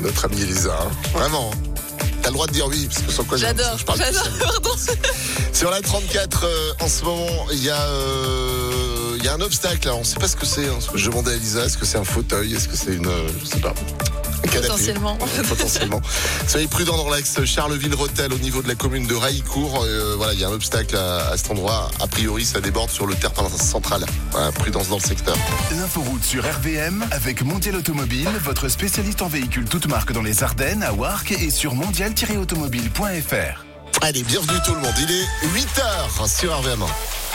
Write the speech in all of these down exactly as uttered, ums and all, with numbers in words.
notre amie Elisa. Hein. Vraiment. T'as le droit de dire oui, parce que sans quoi j'adore, je parle j'adore, pardon. Sur la trente-quatre, euh, en ce moment, il y a, euh, il y a un obstacle. Alors, on ne sait pas ce que c'est. Hein. Je demandais à Elisa, est-ce que c'est un fauteuil, est-ce que c'est une, euh, je sais pas. Potentiellement. Potentiellement. Soyez prudents dans l'axe Charleville-Rethel au niveau de la commune de Raillicourt. Euh, voilà, il y a un obstacle à, à cet endroit. A priori, ça déborde sur le terre-plein central. Voilà, prudence dans le secteur. L'inforoute sur R V M avec Mondial Automobile, votre spécialiste en véhicules toutes marques dans les Ardennes, à Warcq et sur mondial tiret automobile point f r. Allez, bienvenue tout le monde. Il est huit heures sur R V M.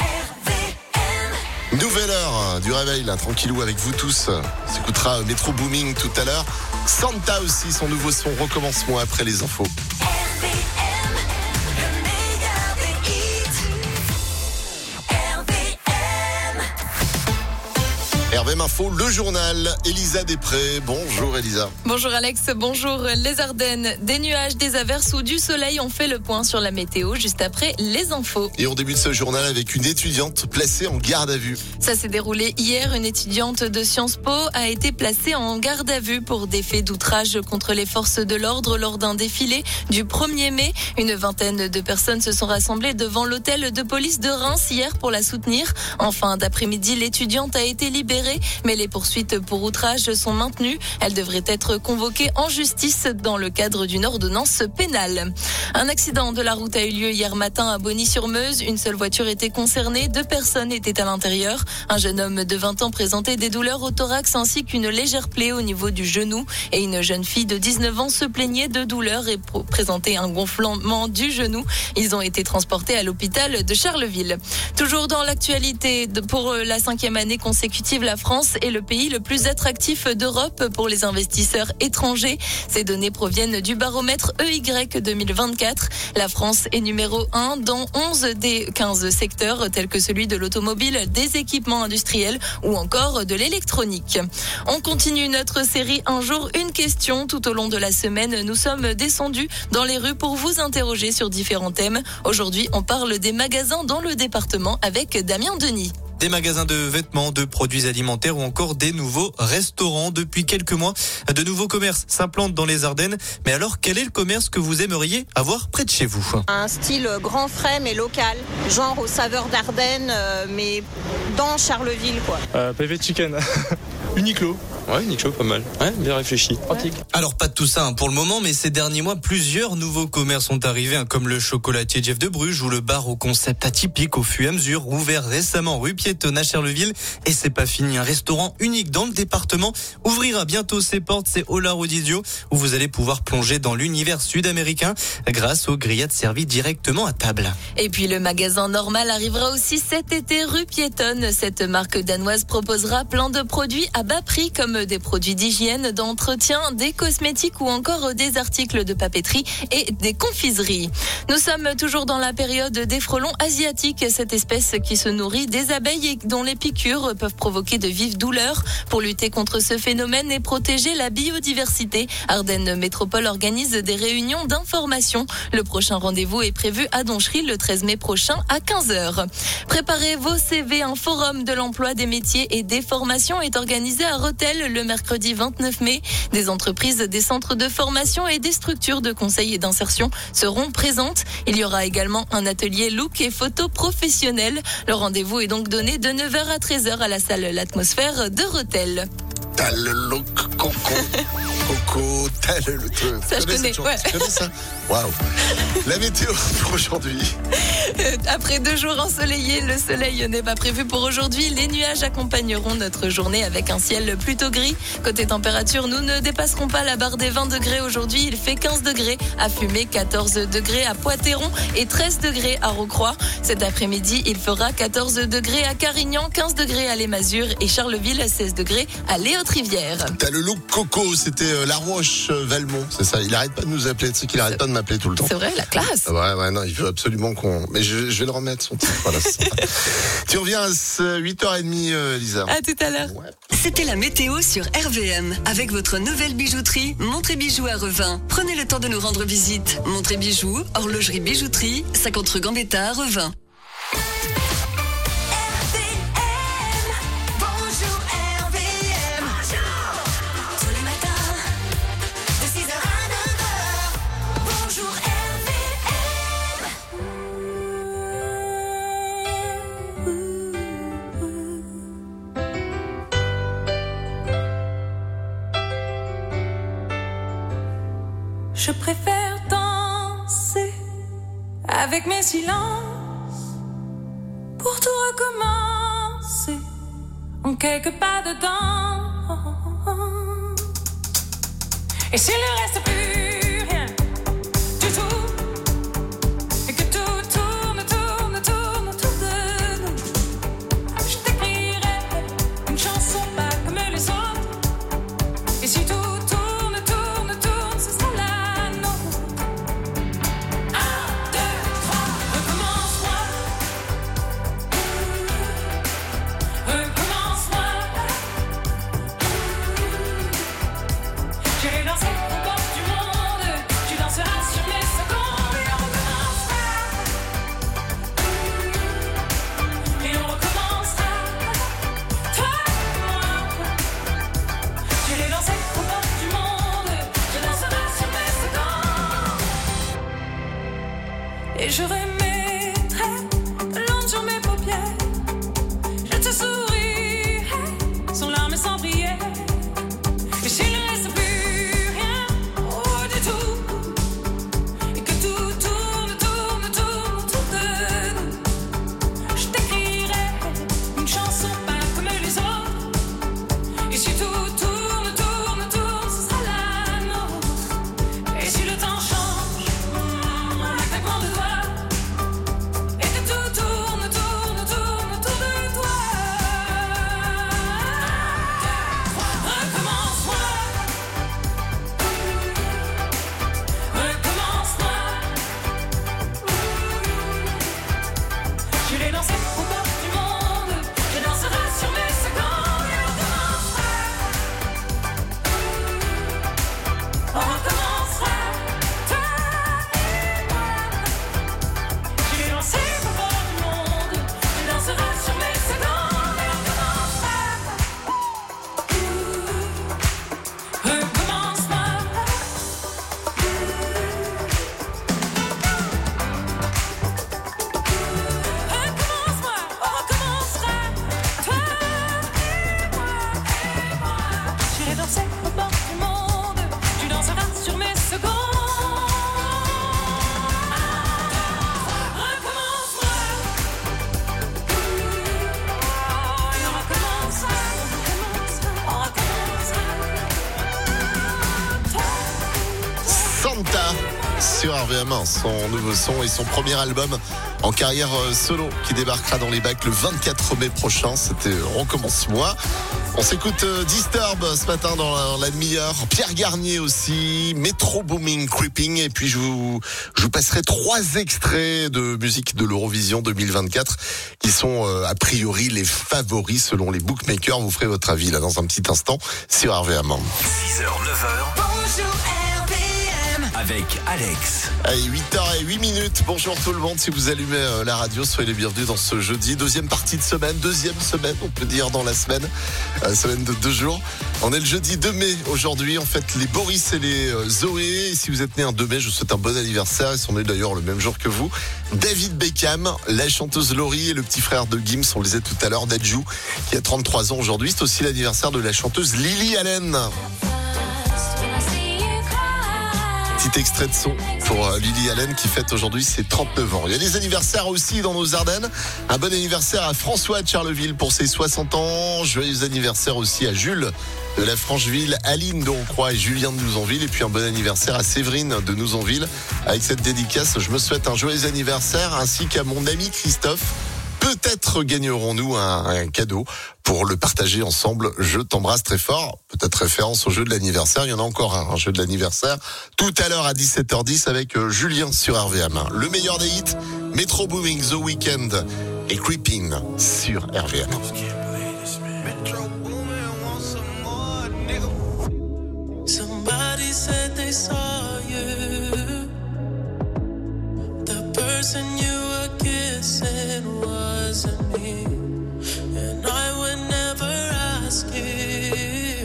Nouvelle heure du réveil, là, tranquillou avec vous tous. On s'écoutera Metro Booming tout à l'heure. Santa aussi, son nouveau son, recommence-moi après les infos. R V M Info, le journal. Elisa Després. Bonjour Elisa. Bonjour Alex, bonjour les Ardennes. Des nuages, des averses ou du soleil, on fait le point sur la météo juste après les infos. Et on débute ce journal avec une étudiante placée en garde à vue. Ça s'est déroulé hier. Une étudiante de Sciences Po a été placée en garde à vue pour des faits d'outrage contre les forces de l'ordre lors d'un défilé du premier mai. Une vingtaine de personnes se sont rassemblées devant l'hôtel de police de Reims hier pour la soutenir. En fin d'après-midi, l'étudiante a été libérée. Mais les poursuites pour outrage sont maintenues. Elle devrait être convoquée en justice dans le cadre d'une ordonnance pénale. Un accident de la route a eu lieu hier matin à Bonny-sur-Meuse. Une seule voiture était concernée. Deux personnes étaient à l'intérieur. Un jeune homme de vingt ans présentait des douleurs au thorax ainsi qu'une légère plaie au niveau du genou. Et une jeune fille de dix-neuf ans se plaignait de douleurs et présentait un gonflement du genou. Ils ont été transportés à l'hôpital de Charleville. Toujours dans l'actualité, pour la cinquième année consécutive, la France est le pays le plus attractif d'Europe pour les investisseurs étrangers. Ces données proviennent du baromètre E Y deux mille vingt-quatre. La France est numéro un dans onze des quinze secteurs tels que celui de l'automobile, des équipements industriels ou encore de l'électronique. On continue notre série Un jour, une question. Tout au long de la semaine, nous sommes descendus dans les rues pour vous interroger sur différents thèmes. Aujourd'hui, on parle des magasins dans le département avec Damien Denis. Des magasins de vêtements, de produits alimentaires ou encore des nouveaux restaurants. Depuis quelques mois, de nouveaux commerces s'implantent dans les Ardennes. Mais alors, quel est le commerce que vous aimeriez avoir près de chez vous ? Un style grand frais mais local, genre aux saveurs d'Ardennes, euh, mais dans Charleville, quoi. Euh, P V Chicken. Uniqlo. Ouais, Uniqlo, pas mal. Ouais, bien réfléchi. Pratique. Alors, pas de tout ça hein, pour le moment, mais ces derniers mois, plusieurs nouveaux commerces sont arrivés, hein, comme le chocolatier Jeff de Bruges ou le bar au concept atypique au fur et à mesure, ouvert récemment rue Piétonne à Charleville. Et c'est pas fini, un restaurant unique dans le département ouvrira bientôt ses portes, c'est Ola Rodizio, où vous allez pouvoir plonger dans l'univers sud-américain grâce aux grillades servies directement à table. Et puis le magasin Normal arrivera aussi cet été rue Piétonne. Cette marque danoise proposera plein de produits à bas prix comme des produits d'hygiène, d'entretien, des cosmétiques ou encore des articles de papeterie et des confiseries. Nous sommes toujours dans la période des frelons asiatiques, cette espèce qui se nourrit des abeilles et dont les piqûres peuvent provoquer de vives douleurs. Pour lutter contre ce phénomène et protéger la biodiversité, Ardennes Métropole organise des réunions d'information. Le prochain rendez-vous est prévu à Donchery le treize mai prochain à quinze heures. Préparez vos C V, un forum de l'emploi, des métiers et des formations est organisé à Rethel le mercredi vingt-neuf mai. Des entreprises, des centres de formation et des structures de conseil et d'insertion seront présentes. Il y aura également un atelier look et photo professionnel. Le rendez-vous est donc donné de neuf heures à treize heures à la salle L'Atmosphère de Rethel. T'as le look coco. Coco, t'as le look. Ça, je connais, ouais. Tu connais ça ? Waouh. La météo pour aujourd'hui. Après deux jours ensoleillés, le soleil n'est pas prévu pour aujourd'hui. Les nuages accompagneront notre journée avec un ciel plutôt gris. Côté température, nous ne dépasserons pas la barre des vingt degrés aujourd'hui. Il fait quinze degrés à Fumé, quatorze degrés à Poitéron et treize degrés à Rocroi. Cet après-midi, il fera quatorze degrés à Carignan, quinze degrés à Les Masures et Charleville, seize degrés à Les Hautes-Rivières. T'as le look coco, c'était euh, La Roche-Valmont, c'est ça. Il arrête pas de nous appeler, tu sais qu'il arrête pas de m'appeler tout le temps. C'est vrai, la classe. Ouais, ouais, non, il veut absolument qu'on... Mais je, je vais le remettre, son titre, voilà, c'est sympa. Tu reviens à huit heures trente, euh, Lisa. À tout à l'heure. Ouais. C'était la météo sur R V M. Avec votre nouvelle bijouterie, Montré Bijoux à Revin. Prenez le temps de nous rendre visite. Montré Bijoux, horlogerie bijouterie, cinquante rue Gambetta à Revin. Bonjour R V M. Bonjour. Tous les matins, de six Je préfère danser avec mes silences pour tout recommencer en quelques pas dedans. Et s'il ne reste plus rien du tout, et que tout tourne, tourne, tourne autour de nous, je t'écrirai une chanson pas comme les autres. Et si tout tourne, tourne, tourne, ce sera la nôtre. Un, deux, trois, recommence-moi. Recommence-moi. J'irai danser au bord du monde. Tu danseras sur mes secondes. Et on recommencera. Et on recommencera. Toi et moi. J'irai danser au bord du monde. Tu danseras sur mes secondes. Et je remettrai de l'encre sur mes paupières. Je te sourirai sans larmes et sans prière. Et s'il ne reste plus rien, oh du tout, et que tout tourne, tourne, tourne autour de nous, je t'écrirai une chanson pas comme les autres. Et si tout tourne, tourne, tourne, ce sera la nôtre. Et si le temps change, en un claquement de doigts, et que tout tourne, tourne, tourne autour de toi. Recommence-moi. Recommence-moi. J'irai danser au bord du monde. Je danserai sur mes secondes. Et on recommencera. On recommencera. Toi et moi. J'irai danser au bord du monde. Je danserai sur mes secondes. Et on recommencera. Recommence-moi. Recommence-moi, on recommencera. Toi et moi, et moi. J'irai danser au bord du monde. Tu danseras sur mes secondes. Recommence-moi. Et on recommencera. On recommencera. Santa sur R V M, son nouveau son et son premier album en carrière euh, solo qui débarquera dans les bacs le vingt-quatre mai prochain. C'était Recommence-moi. On s'écoute euh, Disturb ce matin dans la, la demi-heure. Pierre Garnier aussi, Metro Booming Creeping. Et puis je vous, je vous passerai trois extraits de musique de l'Eurovision deux mille vingt-quatre qui sont euh, a priori les favoris selon les bookmakers. Vous ferez votre avis là dans un petit instant sur R V M. six heures, neuf heures. Bonjour R V M. Avec Alex. Allez, huit heures et huit minutes. Bonjour tout le monde. Si vous allumez euh, la radio, soyez les bienvenus dans ce jeudi. Deuxième partie de semaine, deuxième semaine, on peut dire dans la semaine. Euh, semaine de deux jours. On est le jeudi deux mai aujourd'hui. On fête les Boris et les euh, Zoé. Et si vous êtes né un deux mai, je vous souhaite un bon anniversaire. Ils sont nés d'ailleurs le même jour que vous. David Beckham, la chanteuse Laurie et le petit frère de Gims, on le disait tout à l'heure, Dadju, qui a trente-trois ans aujourd'hui. C'est aussi l'anniversaire de la chanteuse Lily Allen. Petit extrait de son pour Lily Allen qui fête aujourd'hui ses trente-neuf ans. Il y a des anniversaires aussi dans nos Ardennes. Un bon anniversaire à François de Charleville pour ses soixante ans. Joyeux anniversaire aussi à Jules de la Francheville, Aline de Roncroix et Julien de Nouzonville. Et puis un bon anniversaire à Séverine de Nouzonville. Avec cette dédicace, je me souhaite un joyeux anniversaire ainsi qu'à mon ami Christophe. Peut-être gagnerons-nous un, un cadeau pour le partager ensemble. Je t'embrasse très fort. Peut-être référence au jeu de l'anniversaire. Il y en a encore un, un jeu de l'anniversaire. Tout à l'heure à dix-sept heures dix avec Julien sur R V M. Le meilleur des hits, Metro Booming, The Weeknd et Creeping sur R V M. Somebody said they saw you. The person you were kissing wasn't me. And I would never ask you.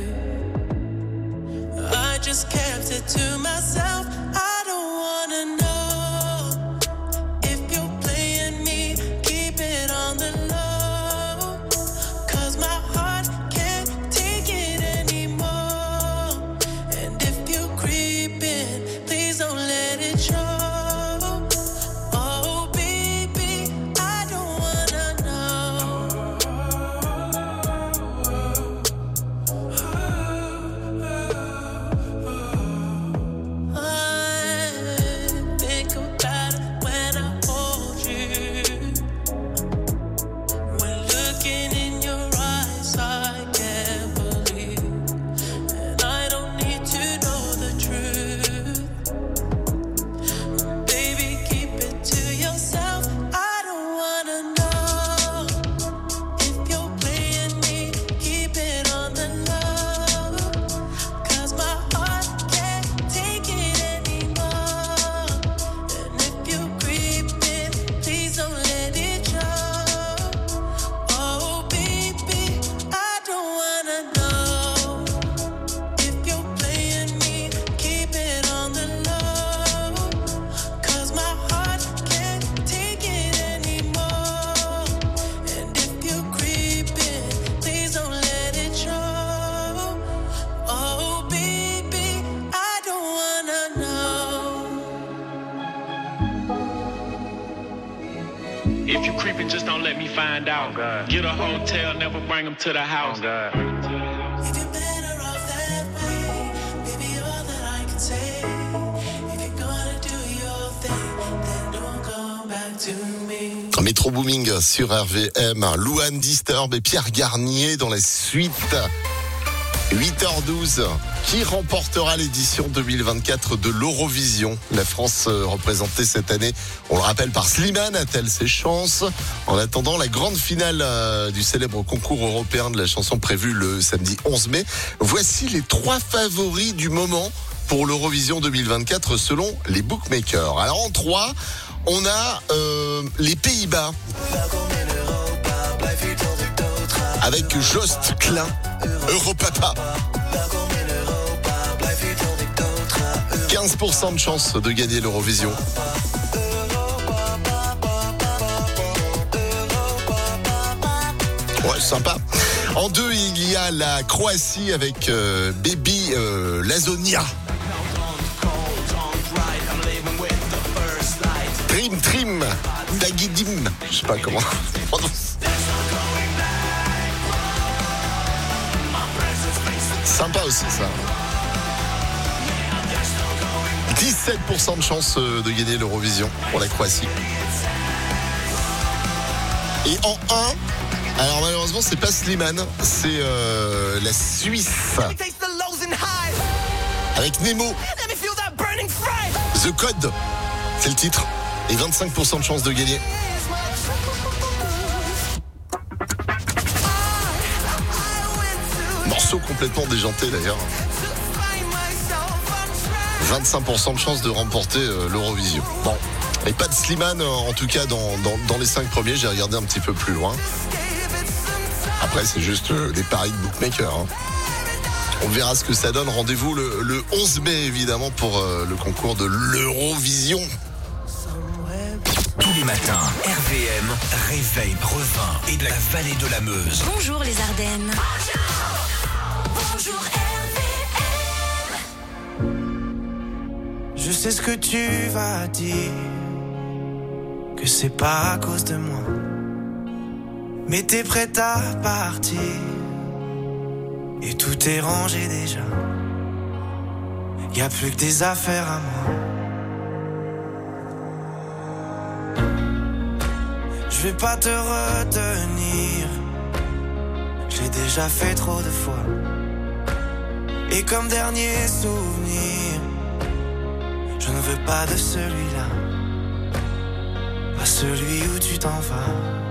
I just kept it to myself. I don't wanna know if you're playing me. Keep it on the low. 'Cause my heart can't take it anymore. And if you creep in If you creeping, just don't let me find out. Get a hotel, never bring them to the house. Métro Booming sur R V M, Louane Disturb et Pierre Garnier dans la suite. huit heures douze. Qui remportera l'édition deux mille vingt-quatre de l'Eurovision? La France représentée cette année, on le rappelle, par Slimane. A-t-elle ses chances? En attendant la grande finale du célèbre concours européen de la chanson prévue le samedi onze mai, voici les trois favoris du moment pour l'Eurovision deux mille vingt-quatre selon les bookmakers. Alors en trois, on a euh, les Pays-Bas avec Joost Klein, Europapa. quinze pour cent de chance de gagner l'Eurovision. Ouais, sympa. En deux, il y a la Croatie avec euh, Baby euh, Lazonia. Trim Trim Dagidim, je sais pas comment. Sympa aussi ça. dix-sept pour cent de chance de gagner l'Eurovision pour la Croatie. Et en un, alors malheureusement c'est pas Slimane, c'est euh, la Suisse. Avec Nemo. The Code, c'est le titre. Et vingt-cinq pour cent de chance de gagner. Morceau complètement déjanté d'ailleurs. vingt-cinq pour cent de chance de remporter euh, l'Eurovision. Bon, et pas de Slimane en tout cas dans, dans, dans les cinq premiers, j'ai regardé un petit peu plus loin. Après c'est juste euh, des paris de bookmakers. Hein. On verra ce que ça donne. Rendez-vous le, le onze mai évidemment pour euh, le concours de l'Eurovision. Tous les matins, R V M réveille Revin et de la vallée de la Meuse. Bonjour les Ardennes. Bonjour R V M. Je sais ce que tu vas dire, que c'est pas à cause de moi, mais t'es prête à partir et tout est rangé déjà. Y a plus que des affaires à moi. Je vais pas te retenir, j'ai déjà fait trop de fois. Et comme dernier souvenir, je ne veux pas de celui-là, pas celui où tu t'en vas.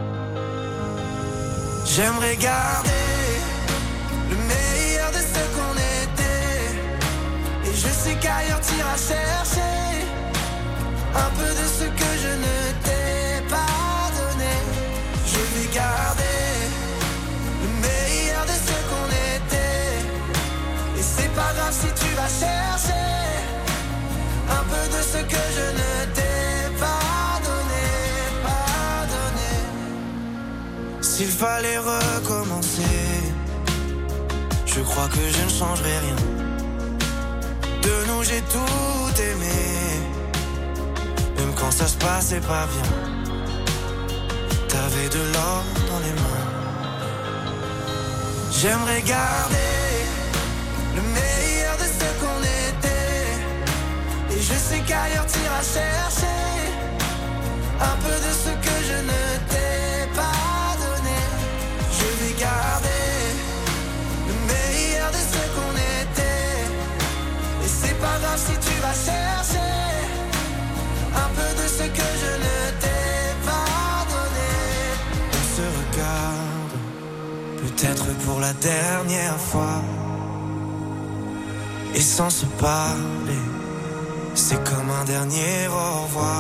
J'aimerais garder le meilleur de ce qu'on était, et je sais qu'ailleurs t'iras chercher un peu de ce que je ne t'ai pas donné. Je vais garder le meilleur de ce qu'on était, et c'est pas grave si tu vas chercher un peu de ce que je ne t'ai pas donné, pas donné. S'il fallait recommencer, je crois que je ne changerai rien. De nous j'ai tout aimé, même quand ça se passait pas bien. T'avais de l'or dans les mains. J'aimerais garder le meilleur de ce qu'on était, et je sais qu'ailleurs t'iras chercher un peu de ce que je ne t'ai pas donné. Je vais garder le meilleur de ce qu'on était, et c'est pas grave si tu vas chercher un peu de ce que je ne t'ai pas donné. On se regarde, peut-être pour la dernière fois, et sans se parler, c'est comme un dernier au revoir.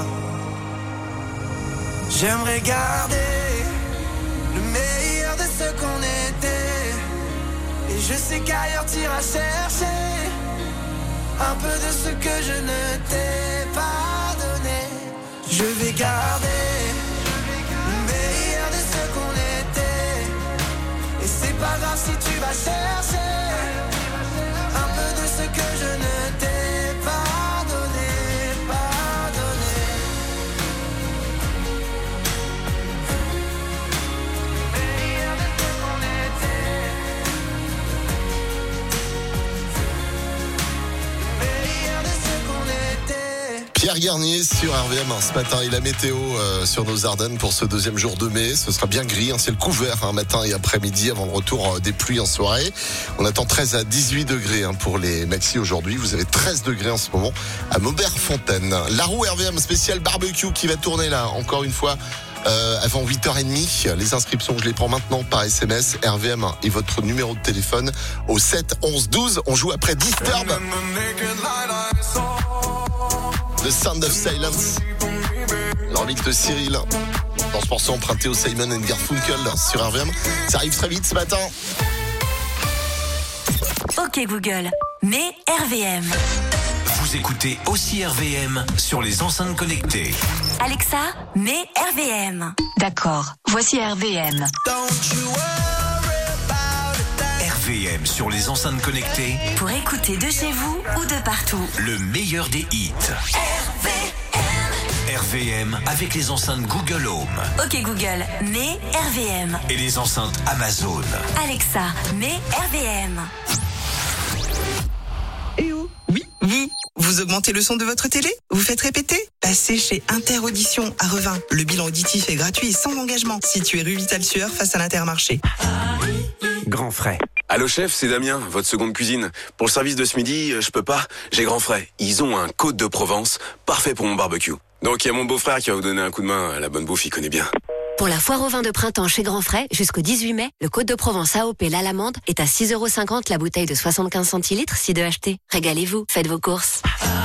J'aimerais garder le meilleur de ce qu'on était, et je sais qu'ailleurs t'iras chercher un peu de ce que je ne t'ai pas donné. Je vais garder le meilleur de ce qu'on était, et c'est pas grave si tu vas chercher un peu de ce que je ne t'ai pas donné, pas donné. Pierre Garnier sur R V M ce matin et la météo euh, sur nos Ardennes pour ce deuxième jour de mai. Ce sera bien gris, un ciel couvert hein, matin et après-midi avant le retour euh, des pluies en soirée. On attend treize à dix-huit degrés hein, pour les maxis aujourd'hui. Vous avez treize degrés en ce moment à Maubert-Fontaine. La roue R V M spécial barbecue qui va tourner là encore une fois. Euh, avant huit heures trente, les inscriptions je les prends maintenant par S M S, R V M et votre numéro de téléphone au sept onze douze. On joue après Disturb, The Sound of Silence, le remix de Cyril dans ce morceau emprunté au Simon and Garfunkel sur R V M. Ça arrive très vite ce matin. Ok Google, mets R V M. Vous écoutez aussi R V M sur les enceintes connectées. Alexa, mets R V M. D'accord, voici R V M. R V M sur les enceintes connectées. Pour écouter de chez vous ou de partout. Le meilleur des hits. R V M. R V M avec les enceintes Google Home. Ok Google, mets R V M. Et les enceintes Amazon. Alexa, mets R V M. Eh oh, oui, vous, vous augmentez le son de votre télé? Vous faites répéter? Passez chez Interaudition à Revin. Le bilan auditif est gratuit et sans engagement. Situé rue Vital-Sueur face à l'Intermarché. Grand frais. Allô chef, c'est Damien, votre seconde cuisine. Pour le service de ce midi, je peux pas, j'ai Grand frais. Ils ont un Côte de Provence, parfait pour mon barbecue. Donc il y a mon beau-frère qui va vous donner un coup de main, la bonne bouffe, il connaît bien. Pour la foire au vin de printemps chez Grand Frais, jusqu'au dixhuit mai, le Côte de Provence A O P l'Alamande est à six euros cinquante la bouteille de soixante-quinze centilitres, si deux achetés. Régalez-vous, faites vos courses.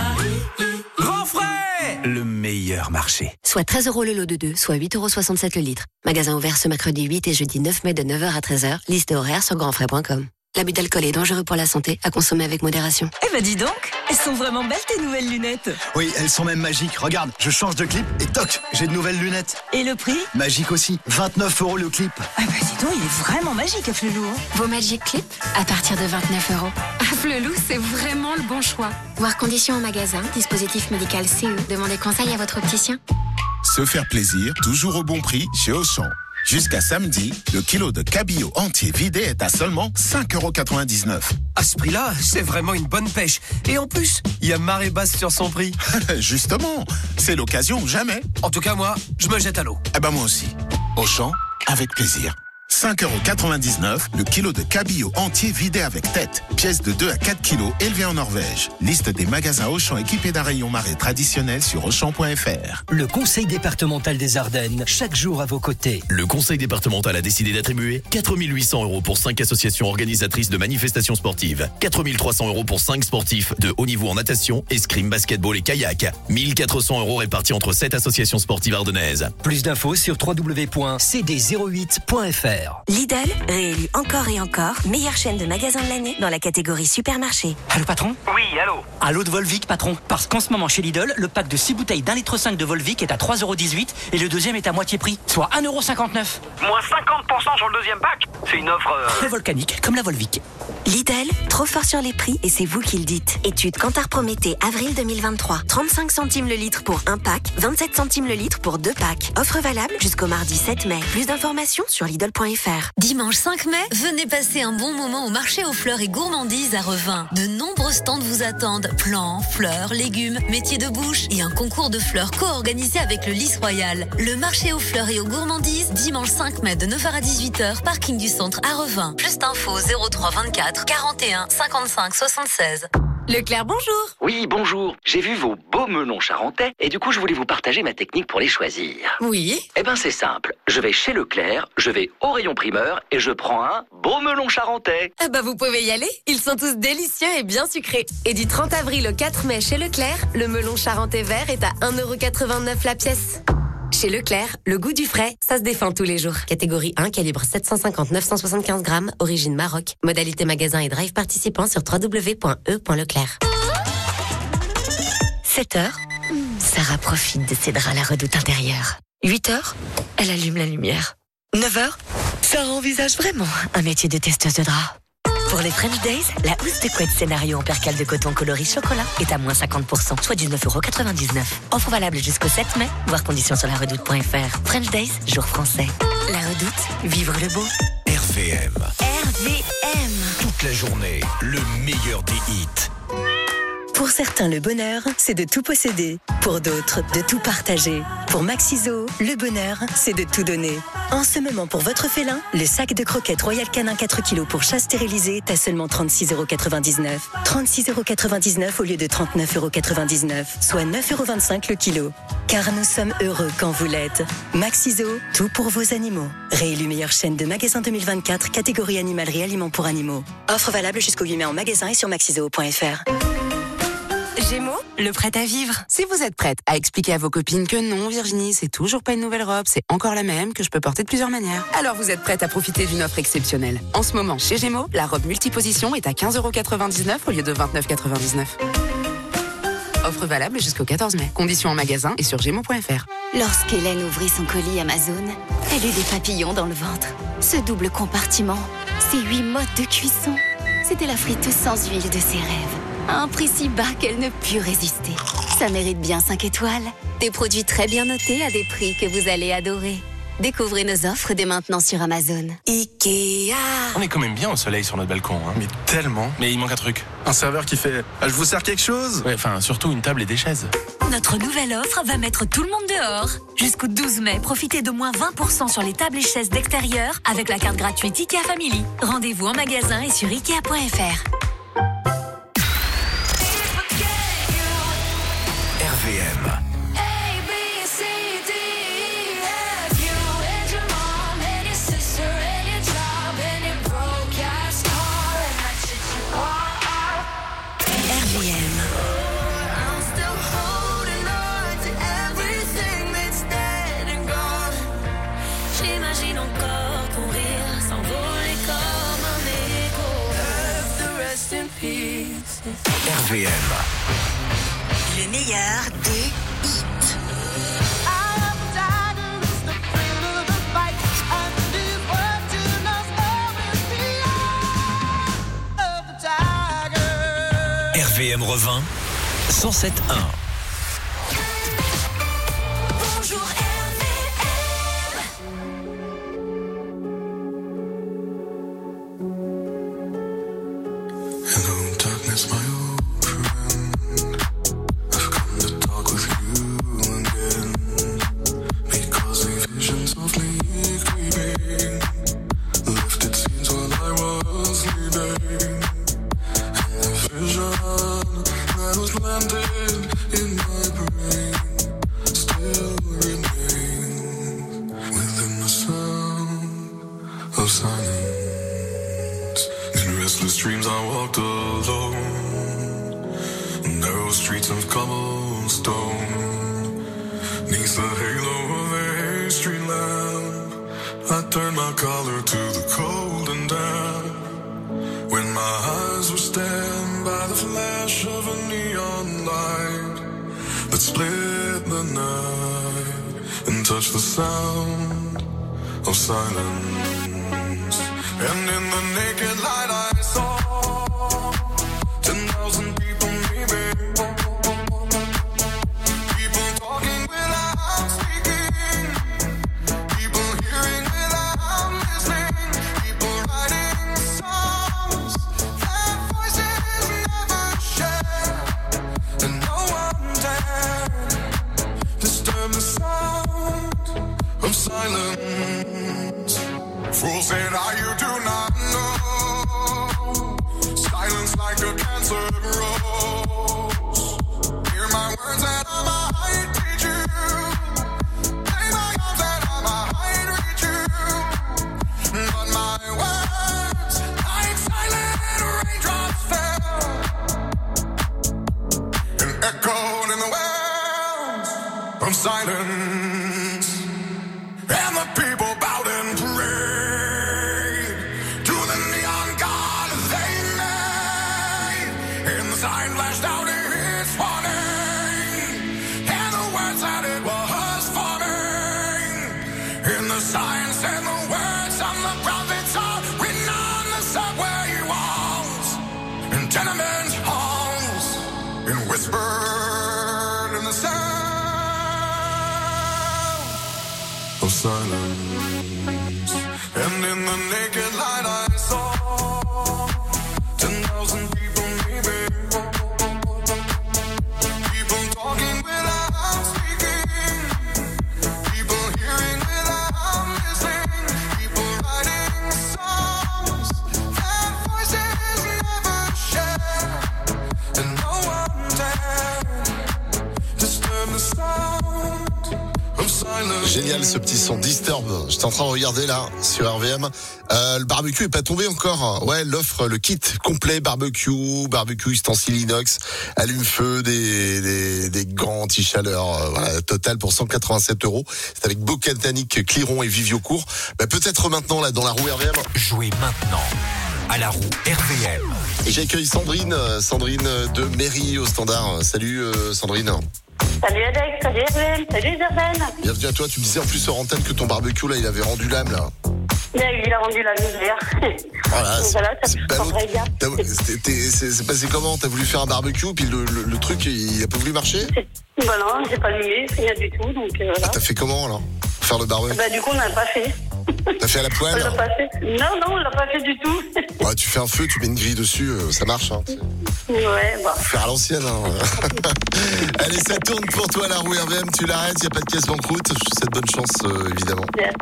Grand frais, le meilleur marché. Soit treize euros le lot de deux, soit huit euros soixante-sept le litre. Magasin ouvert ce mercredi huit et jeudi neuf mai de neuf heures à treize heures. Liste et horaire sur grandfrais point com. L'abus d'alcool est dangereux pour la santé, à consommer avec modération. Eh ben dis donc, elles sont vraiment belles tes nouvelles lunettes. Oui, elles sont même magiques. Regarde, je change de clip et toc, j'ai de nouvelles lunettes. Et le prix? Magique aussi, vingt-neuf euros le clip. Ah bah dis donc, il est vraiment magique à Flelou. Hein. Vos Magic Clips à partir de vingt-neuf euros. À Flelou, c'est vraiment le bon choix. Voir conditions en magasin, dispositif médical C E. Demandez conseil à votre opticien. Se faire plaisir, toujours au bon prix chez Auchan. Jusqu'à samedi, le kilo de cabillaud entier vidé est à seulement cinq euros quatre-vingt-dix-neuf. À ce prix-là, c'est vraiment une bonne pêche. Et en plus, il y a marée basse sur son prix. Justement, c'est l'occasion ou jamais. En tout cas, moi, je me jette à l'eau. Eh ben moi aussi. Auchan, avec plaisir. cinq euros quatre-vingt-dix-neuf, le kilo de cabillaud entier vidé avec tête. Pièce de deux à quatre kilos élevée en Norvège. Liste des magasins Auchan équipés d'un rayon marée traditionnel sur auchan point f r. Le Conseil départemental des Ardennes, chaque jour à vos côtés. Le Conseil départemental a décidé d'attribuer quatre mille huit cents euros pour cinq associations organisatrices de manifestations sportives. quatre mille trois cents euros pour cinq sportifs de haut niveau en natation, escrime, basketball et kayak. mille quatre cents euros répartis entre sept associations sportives ardennaises. Plus d'infos sur w w w point c d zéro huit point f r. Lidl, réélu encore et encore, meilleure chaîne de magasins de l'année dans la catégorie supermarché. Allô patron? Oui, allô. Allô de Volvic patron. Parce qu'en ce moment chez Lidl, le pack de six bouteilles d'un litre cinq de Volvic est à trois euros dix-huit et le deuxième est à moitié prix, soit un euro cinquante-neuf. Moins cinquante pour cent sur le deuxième pack. C'est une offre... Euh... Très volcanique, comme la Volvic. Lidl, trop fort sur les prix et c'est vous qui le dites. Étude Kantar Prométhée, avril deux mille vingt-trois. trente-cinq centimes le litre pour un pack, vingt-sept centimes le litre pour deux packs. Offre valable jusqu'au mardi sept mai. Plus d'informations sur lidl point f r. Dimanche cinq mai, venez passer un bon moment au marché aux fleurs et gourmandises à Revin. De nombreux stands vous attendent. Plants, fleurs, légumes, métiers de bouche et un concours de fleurs co-organisé avec le Lys Royal. Le marché aux fleurs et aux gourmandises, dimanche cinq mai de neuf heures à dix-huit heures, parking du centre à Revin. Plus d'infos zéro trois vingt-quatre quarante et un cinquante-cinq soixante-seize. Leclerc, bonjour. Oui, bonjour. J'ai vu vos beaux melons charentais et du coup, je voulais vous partager ma technique pour les choisir. Oui. Eh ben, c'est simple. Je vais chez Leclerc, je vais au rayon primeur et je prends un beau melon charentais. Ah bah, vous pouvez y aller. Ils sont tous délicieux et bien sucrés. Et du trente avril au quatre mai chez Leclerc, le melon charentais vert est à un euro quatre-vingt-neuf la pièce. Chez Leclerc, le goût du frais, ça se défend tous les jours. Catégorie un, calibre sept cent cinquante à neuf cent soixante-quinze grammes, origine Maroc. Modalité magasin et drive participant sur w w w point e point leclerc. sept heures, Sarah profite de ses draps à la redoute intérieure. huit heures, elle allume la lumière. neuf heures, Sarah envisage vraiment un métier de testeuse de draps. Pour les French Days, la housse de couette scénario en percale de coton coloris chocolat est à moins cinquante pour cent, soit dix-neuf euros quatre-vingt-dix-neuf. Offre valable jusqu'au sept mai, voir conditions sur la redoute point f r. French Days, jour français. La redoute, vivre le beau. R V M. R V M. Toute la journée, le meilleur des hits. Pour certains, le bonheur, c'est de tout posséder. Pour d'autres, de tout partager. Pour Maxiso, le bonheur, c'est de tout donner. En ce moment, pour votre félin, le sac de croquettes Royal Canin quatre kilos pour chat stérilisé est à seulement trente-six euros quatre-vingt-dix-neuf. trente-six euros quatre-vingt-dix-neuf au lieu de trente-neuf euros quatre-vingt-dix-neuf, soit neuf euros vingt-cinq le kilo. Car nous sommes heureux quand vous l'êtes. Maxiso, tout pour vos animaux. Réélu meilleure chaîne de magasins deux mille vingt-quatre, catégorie animalerie aliments pour animaux. Offre valable jusqu'au huit mai en magasin et sur maxiso point f r. Gémeaux, le prêt à vivre. Si vous êtes prête à expliquer à vos copines que non, Virginie, c'est toujours pas une nouvelle robe, c'est encore la même, que je peux porter de plusieurs manières, alors vous êtes prête à profiter d'une offre exceptionnelle. En ce moment, chez Gémeaux, la robe multiposition est à quinze euros quatre-vingt-dix-neuf au lieu de vingt-neuf euros quatre-vingt-dix-neuf. Offre valable jusqu'au quatorze mai. Conditions en magasin et sur gémeaux point f r. Lorsqu'Hélène ouvrit son colis Amazon, elle eut des papillons dans le ventre. Ce double compartiment, ces huit modes de cuisson, c'était la friteuse sans huile de ses rêves. À un prix si bas qu'elle ne put résister. Ça mérite bien cinq étoiles. Des produits très bien notés à des prix que vous allez adorer. Découvrez nos offres dès maintenant sur Amazon. Ikea. On est quand même bien au soleil sur notre balcon, hein. Mais tellement. Mais il manque un truc. Un serveur qui fait ah, « Je vous sers quelque chose ?» Ouais, enfin, surtout une table et des chaises. Notre nouvelle offre va mettre tout le monde dehors. Jusqu'au douze mai, profitez de moins vingt pour cent sur les tables et chaises d'extérieur avec la carte gratuite Ikea Family. Rendez-vous en magasin et sur ikea point f r. R V M. J'imagine encore courir, s'envoler comme un écho. Rest in peace. R V M. Le meilleur des hits. R V M revint cent sept un. Bonjour Hello, darkness, my old friend. I've come to talk with you again. Because a vision softly creeping left its scenes while I was sleeping. And the vision that was planted in my brain still remains within the sound of silence. In restless dreams I walked alone, narrow streets of cobblestone, neath the halo of a street lamp, I turned my collar to the cold and damp. When my eyes were stabbed by the flash of a neon light that split the night and touched the sound of silence. And in the naked light I saw ten thousand people maybe, people talking without speaking, people hearing without listening, people writing songs that voices never share, and no one dared disturb the sound of silence. Fool said, "Are you do not know? Silence like a cancer grows. Hear my words that I might teach you. Lay my arms that I might reach you. But my words, like silent raindrops fell and echoed in the wells of silence. And the people bowed and prayed to the neon god they made. And the sign flashed out its warning, and the words that it was forming. And the sign said the words on the prophets are written on the subway walls and tenement halls, and whispered in the sound of silence. And in the naked light I saw ten thousand people maybe, Génial ce petit son Disturb. J'étais en train de regarder là sur R V M. Euh, le barbecue est pas tombé encore. Ouais, l'offre, le kit complet barbecue, barbecue ustensile inox, allume-feu, des, des, des gants anti-chaleur. Euh, voilà, total pour cent quatre-vingt-sept euros. C'est avec Bocatanic, Cliron et Viviocourt. Bah, peut-être maintenant là dans la roue R V M. Jouez maintenant à la roue R V M. Et j'accueille Sandrine, Sandrine de Mairie au standard. Salut euh, Sandrine. Salut Alex, salut Evelyn, salut Isabelle. Bienvenue à toi, tu me disais en plus sur antenne que ton barbecue là il avait rendu l'âme là. Oui, il a rendu la misère. Voilà, Donc c'est, voilà, ça c'est, me pas prendrait bien. t'as- c'est, t'es- c'est, c'est passé comment? T'as voulu faire un barbecue puis le, le, le truc il a pas voulu marcher? Bah non, j'ai pas allumé, rien du tout, donc euh, voilà. T'as fait comment alors? Pour faire le barbecue? Bah du coup on l'a pas fait. T'as fait à la On poêle? l'a pas fait. Non, non, on l'a pas fait du tout. Ouais, tu fais un feu, tu mets une grille dessus, euh, ça marche. Hein. Ouais, bah. Faut faire à l'ancienne. Hein. Allez, ça tourne pour toi la roue R V M, tu l'arrêtes, y a pas de casse banqueroute. Je te souhaite bonne chance euh, évidemment. Merci,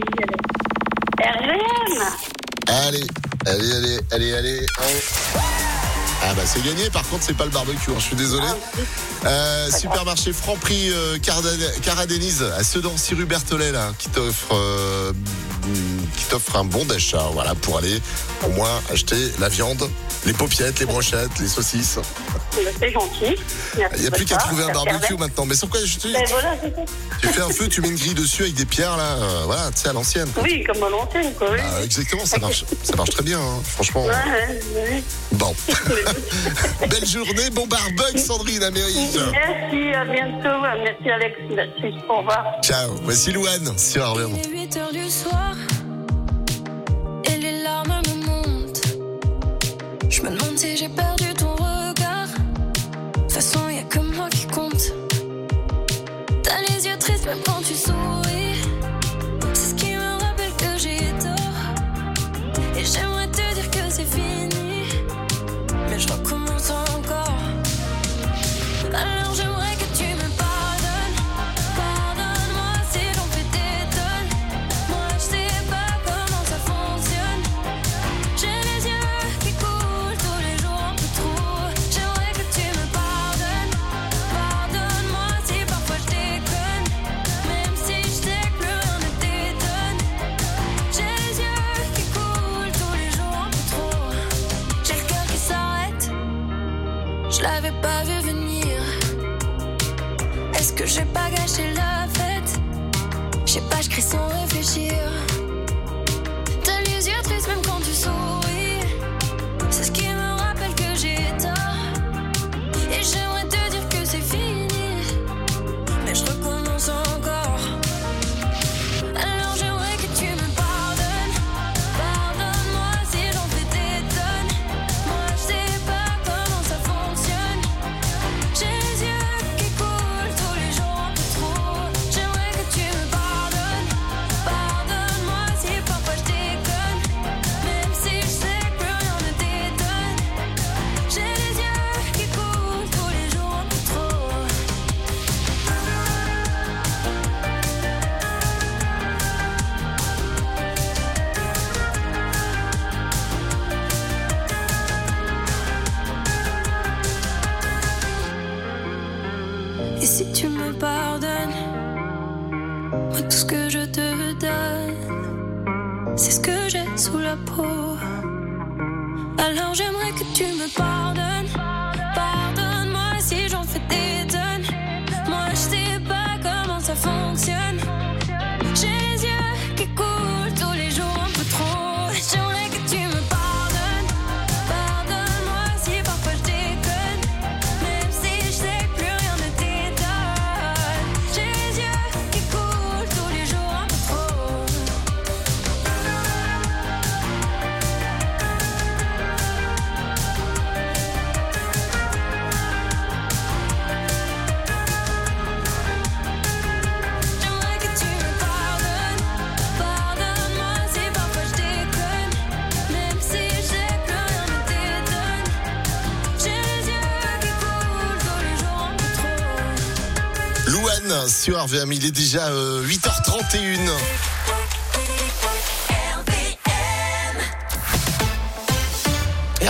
R V M. Allez, allez, allez, allez, allez. allez. Ah bah c'est gagné, par contre c'est pas le barbecue, hein, je suis désolé. Euh, supermarché Franprix euh, Caradenise à Sedan, six rue Berthollet là, qui t'offre euh, qui t'offre un bon d'achat, voilà, pour aller au moins acheter la viande, les paupiettes, les brochettes, les saucisses. C'est gentil. Il n'y a plus qu'à trouver un barbecue maintenant. Mais sur quoi je te dis? Ben voilà, c'est ça. Tu fais un feu, tu mets une grille dessus avec des pierres là, euh, voilà, tu sais à l'ancienne. Quoi. Oui, comme à l'ancienne, quoi. Oui. Bah, exactement, ça marche, ça marche très bien, hein, franchement. Ouais, ouais, ouais. Bon. Belle journée, bon barbecue, Sandrine à Mairie. Merci, à bientôt. Merci Alex, merci. Au revoir. Ciao, voici Louane sur R V M. Il est huit heures du soir et les larmes me montent. Je me demande si j'ai perdu ton regard. De toute façon, y'a que moi qui compte. T'as les yeux tristes même quand tu souris. C'est ce qui me rappelle que j'ai tort. Et j'aimerais te dire que c'est fini, mais je recommence encore. Alors j'aimerais que tu me pardonnes. Pardonne-moi si j'en fais des tonnes. Moi je sais pas comment ça fonctionne. J'ai les yeux qui coulent tous les jours un peu trop. J'aimerais que tu me pardonnes. Pardonne-moi si parfois je déconne, même si je sais que plus rien ne t'étonne. J'ai les yeux qui coulent tous les jours un peu trop. J'ai le cœur qui s'arrête, je l'avais pas vu venir. Est-ce que j'ai pas gâché la fête? Je sais pas, je crie sans réfléchir. T'as les yeux tristes même quand tu souris. C'est ce qui me rappelle que j'ai tort. Et j'aimerais te dire que c'est fini, mais je recommence encore. Alors j'aimerais que tu me pardonnes. Pardonne-moi si j'en fais des tonnes. Moi je sais pas comment ça fonctionne. J'ai les yeux qui coulent tous les jours un peu trop. J'aimerais que tu me pardonnes. Pardonne-moi si parfois je déconne, même si je sais que plus rien ne t'étonne. J'ai les yeux qui coulent tous les jours un peu trop. Et si tu me pardonnes, moi tout ce que je te donne, c'est ce que j'ai sous la peau. Alors j'aimerais que tu me pardonnes. Pardonne-moi si j'en fais des tonnes. Moi je sais pas comment ça fonctionne. J'ai les yeux qui coulent tous les jours un peu trop. J'aimerais que tu me pardonnes. Pardonne-moi si parfois je déconne, même si je sais que plus rien ne t'étonne. J'ai les yeux qui coulent tous les jours un peu trop. J'aimerais que tu me pardonnes. Pardonne-moi si parfois je déconne, même si je sais que plus rien ne t'étonne. J'ai les yeux qui coulent tous les jours un peu trop. Louane sur R V M, il est déjà euh, huit heures trente et une. R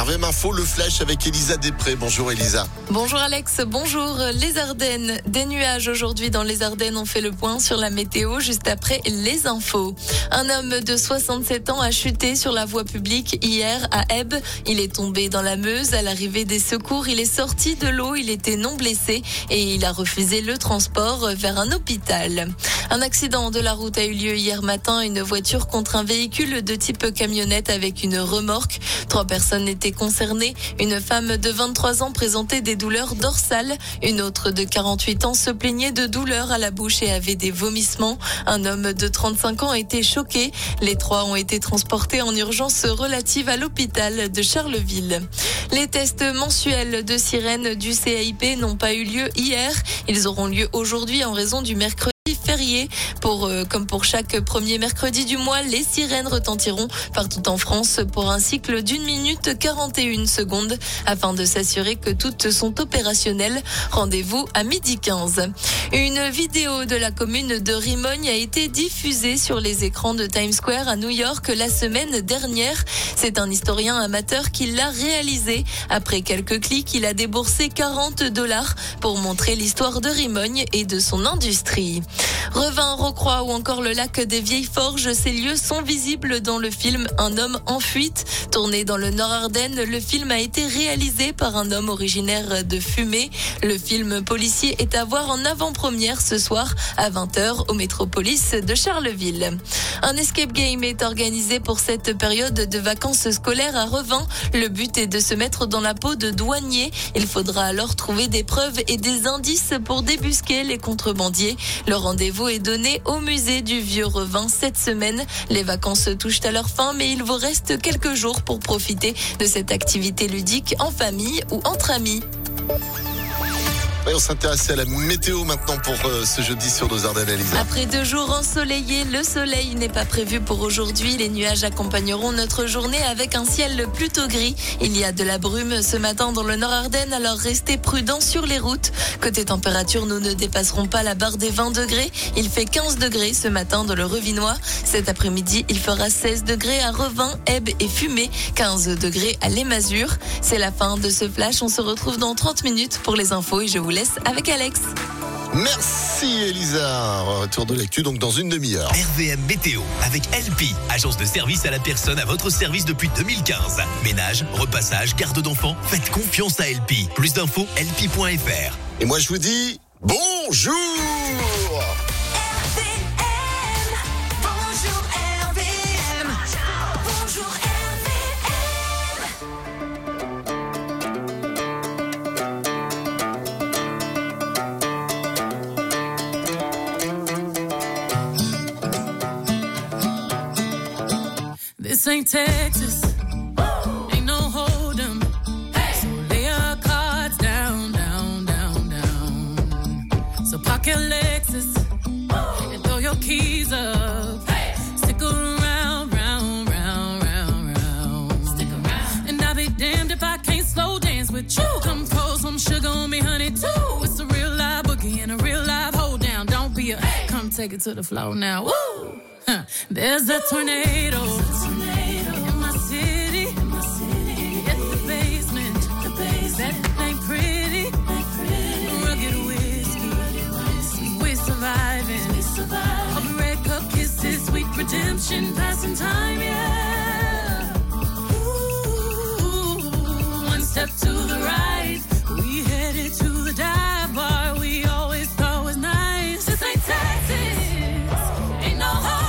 R V M Info, le flash avec Elisa Després. Bonjour Elisa. Bonjour Alex, bonjour les Ardennes. Des nuages aujourd'hui dans les Ardennes. On fait le point sur la météo juste après les infos. Un homme de soixante-sept ans a chuté sur la voie publique hier à Ebbe. Il est tombé dans la Meuse. À l'arrivée des secours, il est sorti de l'eau. Il était non blessé et il a refusé le transport vers un hôpital. Un accident de la route a eu lieu hier matin. Une voiture contre un véhicule de type camionnette avec une remorque. Trois personnes étaient concernées. Une femme de vingt-trois ans présentait des douleurs dorsales. Une autre de quarante-huit ans se plaignait de douleurs à la bouche et avait des vomissements. Un homme de trente-cinq ans était choqué. Les trois ont été transportés en urgence relative à l'hôpital de Charleville. Les tests mensuels de sirènes du C A I P n'ont pas eu lieu hier. Ils auront lieu aujourd'hui en raison du mercredi férié. Pour, euh, comme pour chaque premier mercredi du mois, les sirènes retentiront partout en France pour un cycle d'une minute quarante et une secondes afin de s'assurer que toutes sont opérationnelles. Rendez-vous à midi quinze. Une vidéo de la commune de Rimogne a été diffusée sur les écrans de Times Square à New York la semaine dernière. C'est un historien amateur qui l'a réalisé. Après quelques clics, il a déboursé quarante dollars pour montrer l'histoire de Rimogne et de son industrie. Revin, Rocroi ou encore le lac des Vieilles Forges, ces lieux sont visibles dans le film Un homme en fuite. Tourné dans le Nord-Ardennes, le film a été réalisé par un homme originaire de Fumé. Le film policier est à voir en avant-première ce soir à vingt heures au Métropolis de Charleville. Un escape game est organisé pour cette période de vacances scolaires à Revin. Le but est de se mettre dans la peau de douanier. Il faudra alors trouver des preuves et des indices pour débusquer les contrebandiers. Le rendez-vous est donné au musée du Vieux Revin cette semaine. Les vacances touchent à leur fin, mais il vous reste quelques jours pour profiter de cette activité ludique en famille ou entre amis. Et on s'intéresse à la météo maintenant pour euh, ce jeudi sur nos Ardennes, Elisa. Après deux jours ensoleillés, le soleil n'est pas prévu pour aujourd'hui. Les nuages accompagneront notre journée avec un ciel plutôt gris. Il y a de la brume ce matin dans le Nord-Ardennes, alors restez prudents sur les routes. Côté température, nous ne dépasserons pas la barre des vingt degrés. Il fait quinze degrés ce matin dans le Revinois. Cet après-midi, il fera seize degrés à Revin, Ebbe et Fumé, quinze degrés à Les Masures. C'est la fin de ce flash. On se retrouve dans trente minutes pour les infos et je vous laisse avec Alex. Merci Elisa. Retour de l'actu donc dans une demi-heure. R V M Météo avec L P, agence de service à la personne à votre service depuis deux mille quinze. Ménage, repassage, garde d'enfants, faites confiance à L P. Plus d'infos, L P point F R. Et moi je vous dis bonjour. This ain't Texas, ain't no hold 'em. So lay your cards down, down, down, down. So park your Lexus and throw your keys up. Stick around, round, round, round, round. Stick around. And I'll be damned if I can't slow dance with you. Come pour some sugar on me, honey, too. It's a real live boogie and a real live hold down. Don't be a, come take it to the floor now. Woo! Huh. There's a tornado. In my city, in my city, at the basement, the basement, that ain't pretty, ain't pretty. Rugged whiskey, rugged whiskey. We surviving, we surviving. All the red cup kisses, sweet redemption, passing time, yeah. Ooh, one step to the right, we headed to the dive bar we always thought was nice. This ain't Texas, ain't no hope.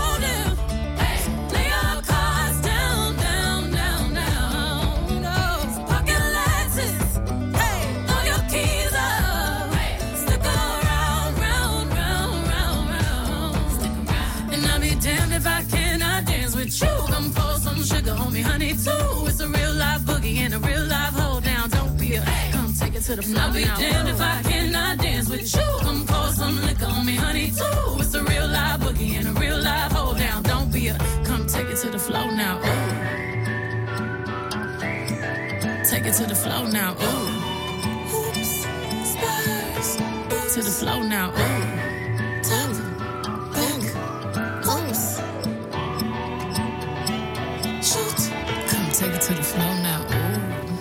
Honey, too. It's a real live boogie and a real live hold down. Don't be a come take it to the floor. I'll be damned if I cannot dance with you. Come pour some liquor on me, honey, too. It's a real live boogie and a real live hold down. Don't be a come take it to the floor now. Ooh. Take it to the floor now. Ooh. Oops, spurs. To the floor now. Ooh. Take it to the floor now. Ooh.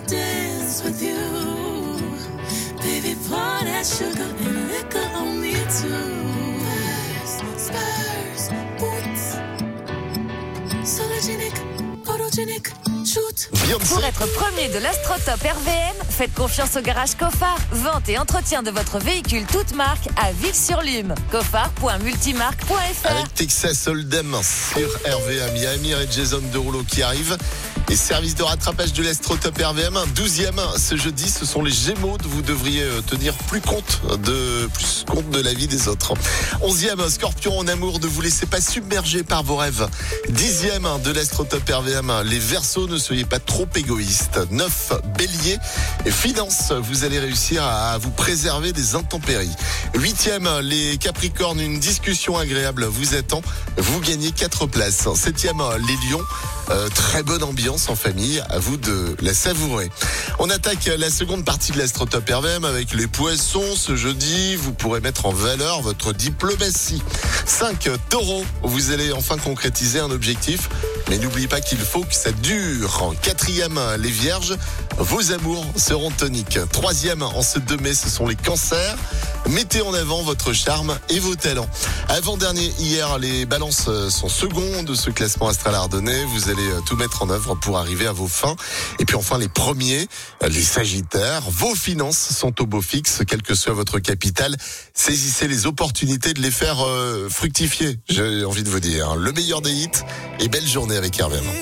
dance with you. Baby, pour that sugar and liquor on me too. Spurs, boots, sologenic, photogenic, shoot. Pour être premier de l'Astrotop R V M, faites confiance au garage Cofar. Vente et entretien de votre véhicule toute marque à Vives-sur-Lume. cofar point multimarque point f r. Avec Texas Hold'em sur R V M, il y a Amir et Jason Derouleau qui arrivent. Et service de rattrapage de l'Astrotop R V M, douzième ce jeudi, ce sont les Gémeaux. Vous devriez tenir plus compte de, plus compte de la vie des autres. onzième, Scorpion en amour, ne vous laissez pas submerger par vos rêves. dixième de l'Astrotop R V M, les Verseaux, ne soyez pas trop égoïstes. neuf, Bélier, finance, vous allez réussir à vous préserver des intempéries. huitième, les Capricornes, une discussion agréable vous attend, vous gagnez quatre places. septième, les Lions, euh, très bonne ambiance en famille, à vous de la savourer. On attaque la seconde partie de l'Astrotop R V M avec les Poissons. Ce jeudi, vous pourrez mettre en valeur votre diplomatie. cinq, Taureau, vous allez enfin concrétiser un objectif, mais n'oubliez pas qu'il faut que ça dure. En quatrième, les Vierges, vos amours seront toniques. Troisième, en ce deux mai, ce sont les Cancers. Mettez en avant votre charme et vos talents. Avant-dernier, hier, les Balances sont seconds de ce classement astral ardennais. Vous allez tout mettre en œuvre pour arriver à vos fins. Et puis enfin, les premiers, les Sagittaires, vos finances sont au beau fixe, quel que soit votre capital. Saisissez les opportunités de les faire euh, fructifier, j'ai envie de vous dire. Le meilleur des hits et belle journée avec R V M.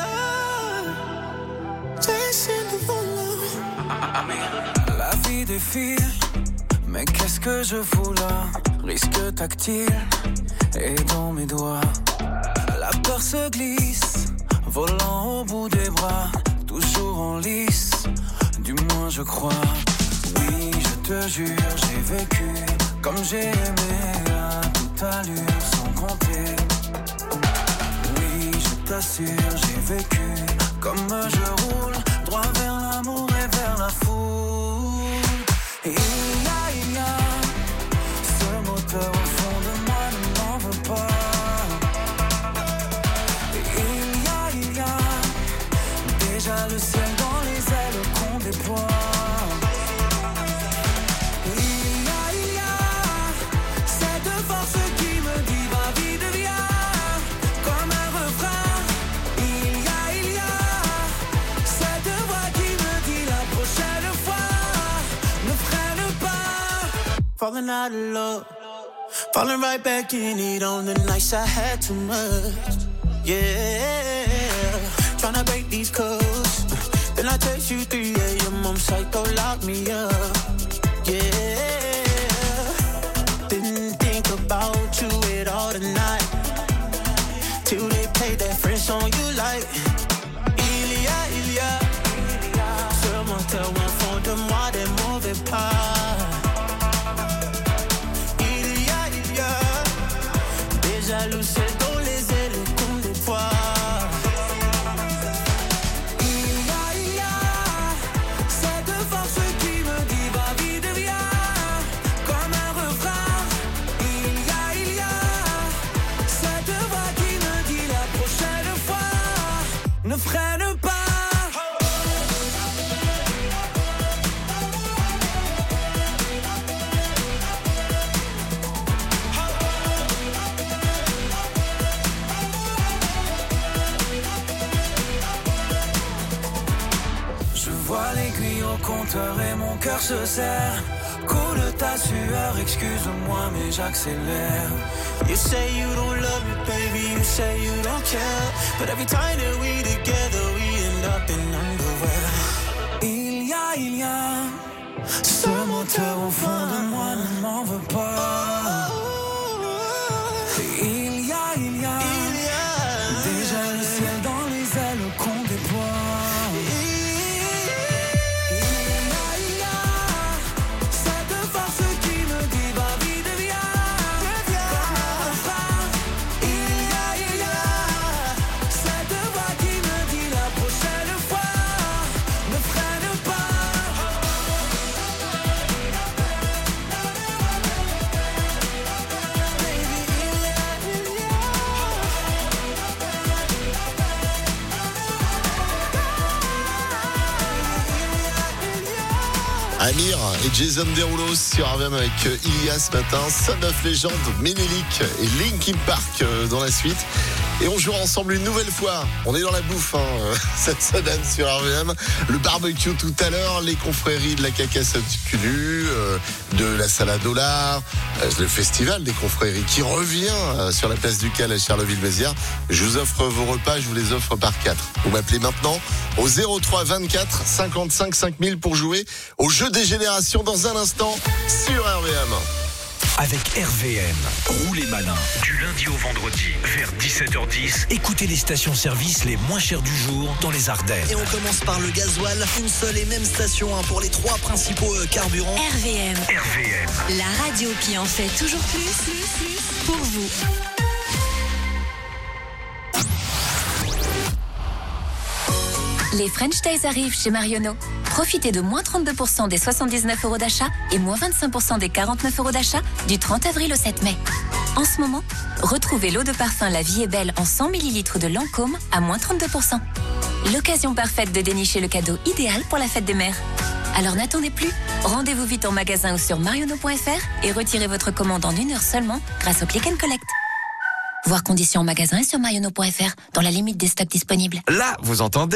La vie défile, mais qu'est-ce que je fous là? Risque tactile et dans mes doigts. La peur se glisse, volant au bout des bras, toujours en lice, du moins je crois. Oui, je te jure, j'ai vécu comme j'ai aimé à toute allure sans compter. Oui, je t'assure, j'ai vécu comme je roule, droit vers l'amour et vers la foule. Et il y a, il y a ce moteur au fond de moi, ne m'en veux pas. Et il y a, il y a déjà le ciel dans les ailes qu'on déploie. Et il y a, il y a cette force qui me dit ma vie devient comme un refrain. Il y a, il y a cette voix qui me dit la prochaine fois ne freine pas. Falling out of love, falling right back in it on the nights I had too much. Yeah, tryna break these codes. Then I text you three a.m. I'm psycho, lock me up. Yeah, didn't think about you at all tonight, till they played that French song you like. Il y a, il y a ce moteur au fond de moi, des mauvais pas. Il y a, il y a déjà le ciel dans les ailes qu'on déploie. Il y a, il y a cette force qui me dit ma vie devient comme un refrain. Il y a, il y a cette voix qui me dit la prochaine fois ne freine pas. Je vois l'aiguille au compteur et mon cœur se serre. Coule ta sueur, excuse-moi mais j'accélère. You say you don't love me, baby, you say you don't care. But every time that we together, we end up in underwear. Il y a, il y a ce moteur au fond de moi, ne m'en veux pas. Il y a, il y a déjà le ciel dans les ailes qu'on déploie. Amir et Jason Derulo sur R V M avec Ilia ce matin. Son of Legend, Menelik et Linkin Park dans la suite. Et on jouera ensemble une nouvelle fois. On est dans la bouffe, hein, cette semaine sur R V M. Le barbecue tout à l'heure, les confréries de la cacasse culu, euh, de la salade au lard, euh, le festival des confréries qui revient euh, sur la place du Cal à Charleville-Mézières. Je vous offre vos repas, je vous les offre par quatre. Vous m'appelez maintenant au zéro trois vingt-quatre cinquante-cinq cinq mille pour jouer au jeu des générations dans un instant sur R V M. Avec R V M, roulez malin. Du lundi au vendredi, vers dix-sept heures dix, écoutez les stations-service les moins chères du jour dans les Ardennes. Et on commence par le gasoil, une seule et même station hein, pour les trois principaux euh, carburants. R V M. R V M. La radio qui en fait toujours plus, plus, plus pour vous. Les French Days arrivent chez Marionneau. Profitez de moins trente-deux pour cent des soixante-dix-neuf euros d'achat et moins vingt-cinq pour cent des quarante-neuf euros d'achat du trente avril au sept mai. En ce moment, retrouvez l'eau de parfum La Vie est Belle en cent millilitres de Lancôme à moins trente-deux pour cent. L'occasion parfaite de dénicher le cadeau idéal pour la fête des mères. Alors n'attendez plus, rendez-vous vite en magasin ou sur marionneau point f r et retirez votre commande en une heure seulement grâce au Click and Collect. Voir conditions en magasin et sur marionneau point f r dans la limite des stocks disponibles. Là, vous entendez ?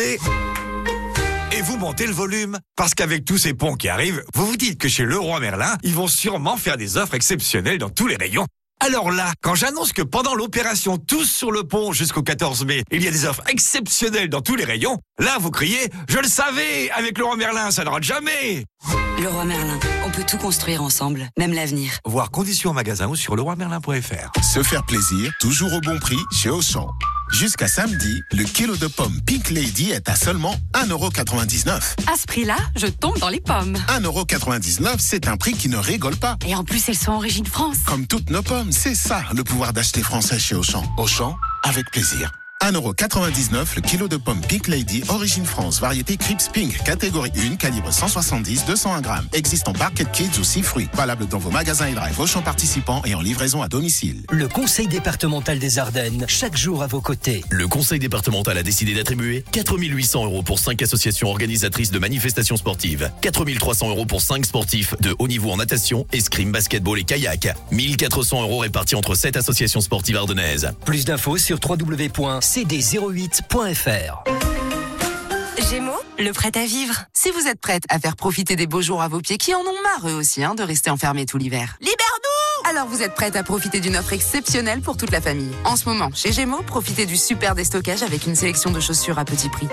Et vous montez le volume. Parce qu'avec tous ces ponts qui arrivent, vous vous dites que chez Leroy Merlin, ils vont sûrement faire des offres exceptionnelles dans tous les rayons. Alors là, quand j'annonce que pendant l'opération Tous sur le pont jusqu'au quatorze mai, il y a des offres exceptionnelles dans tous les rayons, là vous criez « Je le savais, avec Leroy Merlin, ça ne rate jamais !» Leroy Merlin, on peut tout construire ensemble, même l'avenir. Voir conditions en magasin ou sur leroy merlin point f r. Se faire plaisir, toujours au bon prix chez Auchan. Jusqu'à samedi, le kilo de pommes Pink Lady est à seulement un euro quatre-vingt-dix-neuf. À ce prix-là, je tombe dans les pommes. un euro quatre-vingt-dix-neuf, c'est un prix qui ne rigole pas. Et en plus, elles sont origine France. Comme toutes nos pommes, c'est ça le pouvoir d'acheter français chez Auchan. Auchan, avec plaisir. un euro quatre-vingt-dix-neuf le kilo de pommes Pink Lady, origine France, variété Crips Pink, catégorie un, calibre cent soixante-dix à deux cent un grammes. Existe en Barquette Kids ou six fruits. Valable dans vos magasins et drive Auchan participants et en livraison à domicile. Le Conseil départemental des Ardennes, chaque jour à vos côtés. Le Conseil départemental a décidé d'attribuer quatre mille huit cents euros pour cinq associations organisatrices de manifestations sportives, quatre mille trois cents euros pour cinq sportifs de haut niveau en natation, escrime, basketball et kayak, mille quatre cents euros répartis entre sept associations sportives ardennaises. Plus d'infos sur w w w point c d zéro huit point f r. Gémeaux, le prêt à vivre. Si vous êtes prête à faire profiter des beaux jours à vos pieds, qui en ont marre eux aussi hein, de rester enfermés tout l'hiver. Libère-nous! Alors vous êtes prête à profiter d'une offre exceptionnelle pour toute la famille. En ce moment, chez Gémeaux, profitez du super déstockage avec une sélection de chaussures à petit prix.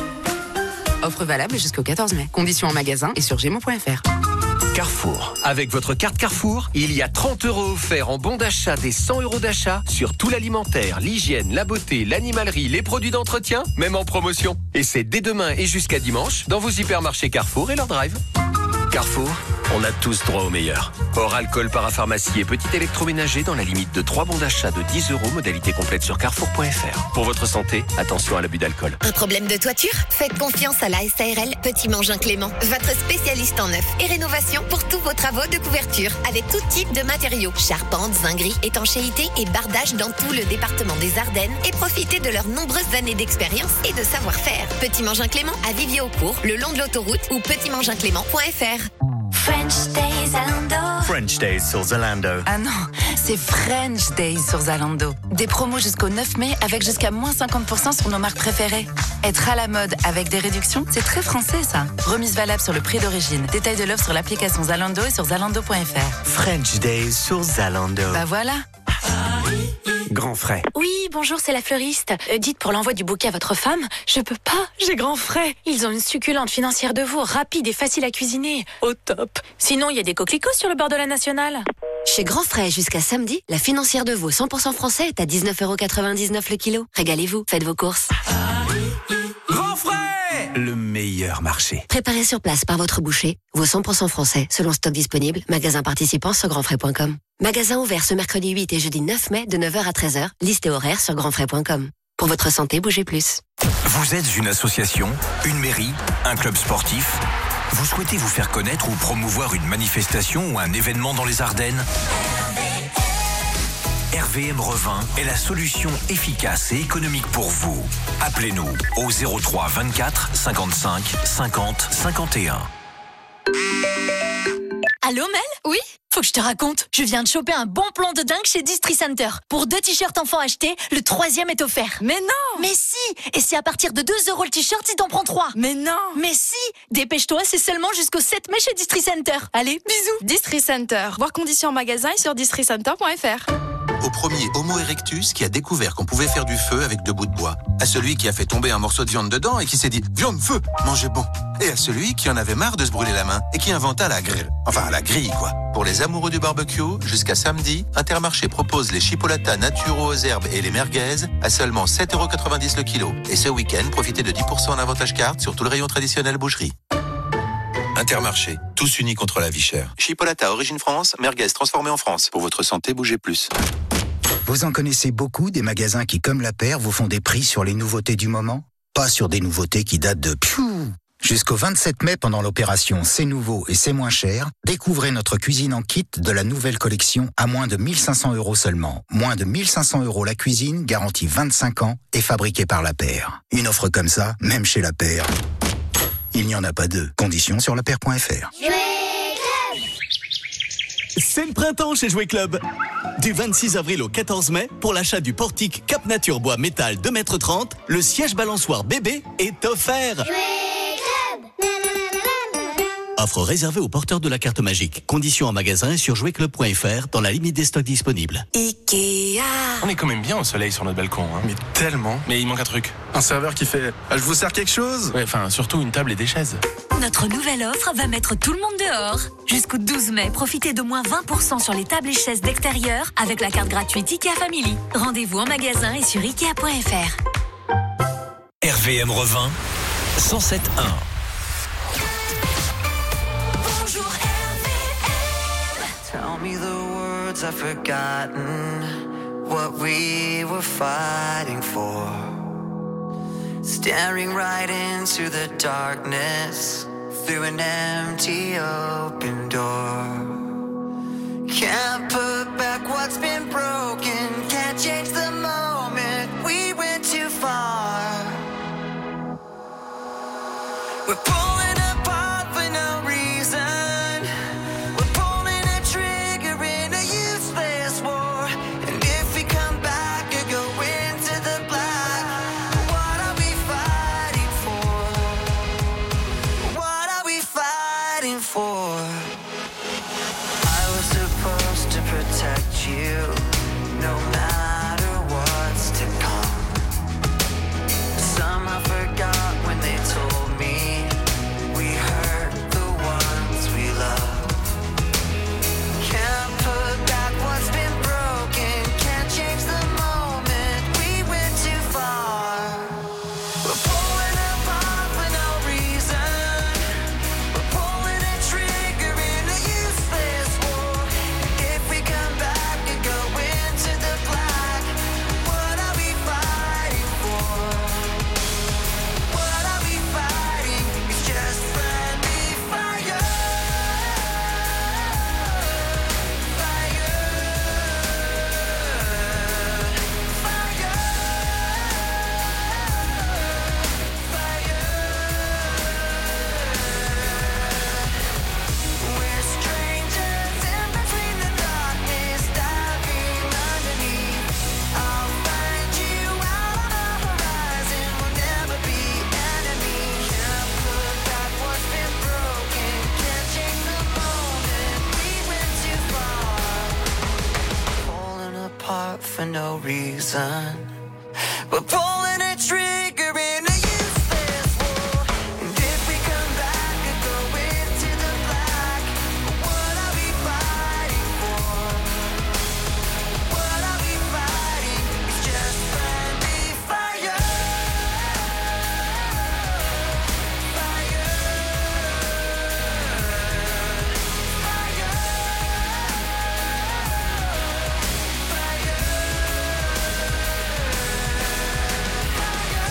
Offre valable jusqu'au quatorze mai. Conditions en magasin et sur gémeaux point f r. Carrefour. Avec votre carte Carrefour, il y a trente euros offerts en bon d'achat des cent euros d'achat sur tout l'alimentaire, l'hygiène, la beauté, l'animalerie, les produits d'entretien, même en promotion. Et c'est dès demain et jusqu'à dimanche dans vos hypermarchés Carrefour et leur drive. Carrefour, on a tous droit au meilleur. Hors alcool, parapharmacie et petit électroménager dans la limite de trois bons d'achat de dix euros, modalité complète sur carrefour point f r. Pour votre santé, attention à l'abus d'alcool. Un problème de toiture? Faites confiance à la S A R L Petit Mangin Clément, votre spécialiste en neuf et rénovation pour tous vos travaux de couverture, avec tout type de matériaux, charpente, zinguerie, étanchéité et bardage dans tout le département des Ardennes, et profitez de leurs nombreuses années d'expérience et de savoir-faire. Petit Mangin Clément à Vivier-au-Court, le long de l'autoroute ou petit mangin clément point f r. French Days Zalando. French Days sur Zalando. Ah non, c'est French Days sur Zalando. Des promos jusqu'au neuf mai avec jusqu'à moins cinquante pour cent sur nos marques préférées. Être à la mode avec des réductions, c'est très français ça. Remise valable sur le prix d'origine. Détail de l'offre sur l'application Zalando et sur zalando point f r. French Days sur Zalando. Bah voilà. Grand frais. Oui, bonjour, c'est la fleuriste. Euh, dites pour l'envoi du bouquet à votre femme, je peux pas, j'ai grand frais. Ils ont une succulente financière de veau, rapide et facile à cuisiner. Au top. Sinon, il y a des coquelicots sur le bord de la Nationale. Chez Grand Frais, jusqu'à samedi, la financière de veau cent pour cent français est à dix-neuf euros quatre-vingt-dix-neuf le kilo. Régalez-vous, faites vos courses. Grand frais, le meilleur marché. Préparé sur place par votre boucher, veau cent pour cent français, selon stock disponible, magasin participant sur grand frais point com. Magasin ouvert ce mercredi huit et jeudi neuf mai de neuf heures à treize heures, liste et horaire sur grand frais point com. Pour votre santé, bougez plus. Vous êtes une association, une mairie, un club sportif? Vous souhaitez vous faire connaître ou promouvoir une manifestation ou un événement dans les Ardennes? R V M Revin est la solution efficace et économique pour vous. Appelez-nous au zéro trois vingt-quatre cinquante-cinq cinquante cinquante et un. Allô Mel? Oui? Faut que je te raconte. Je viens de choper un bon plan de dingue chez Distri Center. Pour deux t-shirts enfants achetés, le troisième est offert. Mais non! Mais si! Et c'est à partir de deux euros le t-shirt si t'en prends trois. Mais non! Mais si! Dépêche-toi, c'est seulement jusqu'au sept mai chez Distri Center. Allez, bisous! Distri Center. Voir conditions en magasin et sur distri center point f r. Au premier Homo erectus qui a découvert qu'on pouvait faire du feu avec deux bouts de bois. À celui qui a fait tomber un morceau de viande dedans et qui s'est dit « Viande, feu, mangez bon !» Et à celui qui en avait marre de se brûler la main et qui inventa la grille. Enfin, la grille, quoi. Pour les amoureux du barbecue, jusqu'à samedi, Intermarché propose les chipolatas naturaux aux herbes et les merguez à seulement sept euros quatre-vingt-dix le kilo. Et ce week-end, profitez de dix pour cent en avantage carte sur tout le rayon traditionnel boucherie. Intermarché, tous unis contre la vie chère. Chipolata Origine France, merguez transformée en France. Pour votre santé, bougez plus. Vous en connaissez beaucoup des magasins qui, comme La Paire, vous font des prix sur les nouveautés du moment? Pas sur des nouveautés qui datent de piou. Jusqu'au vingt-sept mai, pendant l'opération C'est nouveau et c'est moins cher, découvrez notre cuisine en kit de la nouvelle collection à moins de mille cinq cents euros seulement. Moins de mille cinq cents euros la cuisine, garantie vingt-cinq ans et fabriquée par La Paire. Une offre comme ça, même chez La Paire, il n'y en a pas deux. Conditions sur la paire point f r. C'est le printemps chez Jouet Club. Du vingt-six avril au quatorze mai, pour l'achat du portique Cap Nature Bois Métal deux mètres trente, le siège balançoire bébé est offert. Offre réservée aux porteurs de la carte magique. Conditions en magasin et sur jouet club point f r dans la limite des stocks disponibles. Ikea. On est quand même bien au soleil sur notre balcon, hein. Mais tellement. Mais il manque un truc. Un serveur qui fait ah, « Je vous sers quelque chose ?» Ouais, enfin, surtout une table et des chaises. Notre nouvelle offre va mettre tout le monde dehors. Jusqu'au douze mai, profitez de moins vingt pour cent sur les tables et chaises d'extérieur avec la carte gratuite Ikea Family. Rendez-vous en magasin et sur ikea point f r. R V M revint cent sept un. Tell me the words I've forgotten, what we were fighting for. Staring right into the darkness, through an empty open door. Can't put back what's been broken, can't change the moment, we went too far. We're pulling apart for no reason. For no reason, we're pulling a trigger in a useless war. And if we come back and go into the black, what are we fighting for? What are we fighting? It's just friendly fire. Fire. Fire.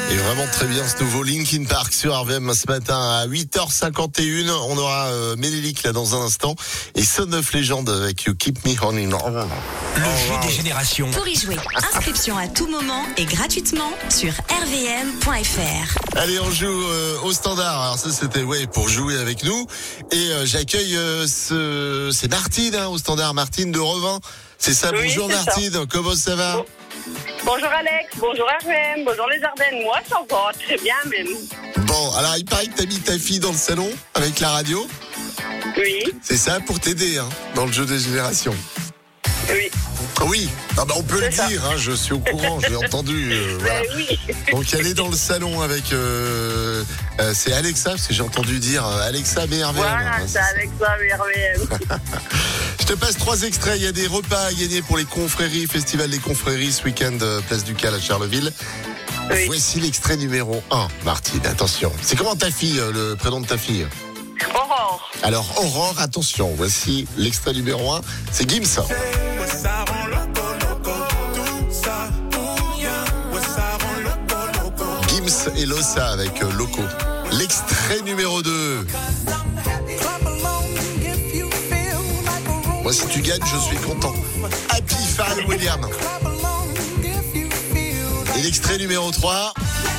Et vraiment très bien ce nouveau Linkin Park sur R V M ce matin à huit heures cinquante et une. On aura euh, Ménélique là dans un instant et Son of Legend avec You Keep Me On. Le jeu des générations. Pour y jouer, inscription à tout moment et gratuitement sur r v m point f r. Allez, on joue euh, au standard. Alors ça c'était ouais pour jouer avec nous. Et euh, j'accueille euh, ce c'est Martine hein, au standard. Martine de Revin. C'est ça. Oui, bonjour c'est Martine. Ça. Comment ça va? Bon. Bonjour Alex, bonjour R V M, bonjour les Ardennes. Moi ça va très bien même. Bon, alors il paraît que t'as mis ta fille dans le salon avec la radio. Oui. C'est ça pour t'aider hein, dans le jeu des générations. Oui. Oui, ah bah on peut c'est le ça. dire, hein, je suis au courant, j'ai entendu. Euh, voilà. Ben oui. Donc elle est dans le salon avec, euh, euh, c'est Alexa, parce que j'ai entendu dire euh, Alexa mais R V M. Voilà, hein, c'est Alexa mais R V M. Je te passe trois extraits, il y a des repas à gagner pour les confréries, Festival des confréries ce week-end, euh, Place du Cal à Charleville. Oui. Voici l'extrait numéro un, Martine, attention. C'est comment ta fille, euh, le prénom de ta fille? Aurore. Alors Aurore, attention, voici l'extrait numéro un, c'est Gims. Gims et Lossa avec euh, Loco. L'extrait numéro deux. Moi, si tu gagnes, je suis content. Happy Pharrell Williams. Et l'extrait numéro trois.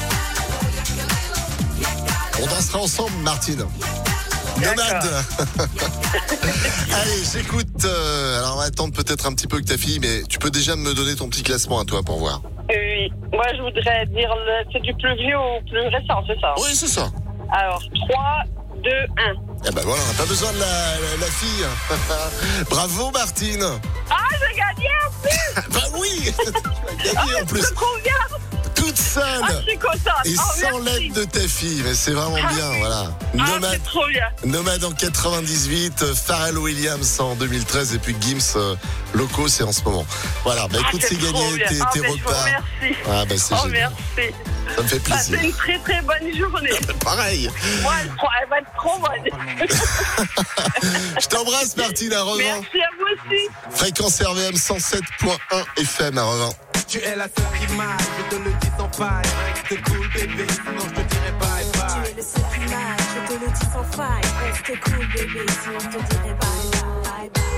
On dansera ensemble, Martine. Nomade. Allez, j'écoute. Euh, alors, on va attendre peut-être un petit peu que ta fille, mais tu peux déjà me donner ton petit classement à toi pour voir. Oui, moi je voudrais dire le, c'est du plus vieux au plus récent, c'est ça? Oui, c'est ça. Alors, trois, deux, un. Eh ben voilà, on n'a pas besoin de la, la, la fille. Bravo Martine. Ah, j'ai gagné en plus. Bah oui, tu as gagné ah, en plus. C'est trop bien. Toute seule. Ah, je suis contente. Et oh, sans l'aide de ta fille, mais c'est vraiment ah, bien, voilà. Ah, Nomade, c'est trop bien. Nomade en quatre-vingt-dix-huit, Pharrell Williams en deux mille treize et puis Gims euh, Loco, c'est en ce moment. Voilà, bah écoute, ah, c'est, c'est gagné, tes, ah, tes repas. Merci. Ah bah c'est oh, génial. Merci. Ça me fait plaisir. Passez une très très bonne journée. Pareil. Moi, elle, elle va être trop bonne. Je t'embrasse Martine à Revin. Merci à vous aussi. Fréquence R V M cent sept point un F M à Revin. Tu es la seule qui m'aille, je te le dis sans faille. Reste cool bébé, sinon je te dirai bye bye. Tu es le seul qui m'aille, je te le dis sans faille. Reste cool bébé, sinon je te dirai bye bye bye.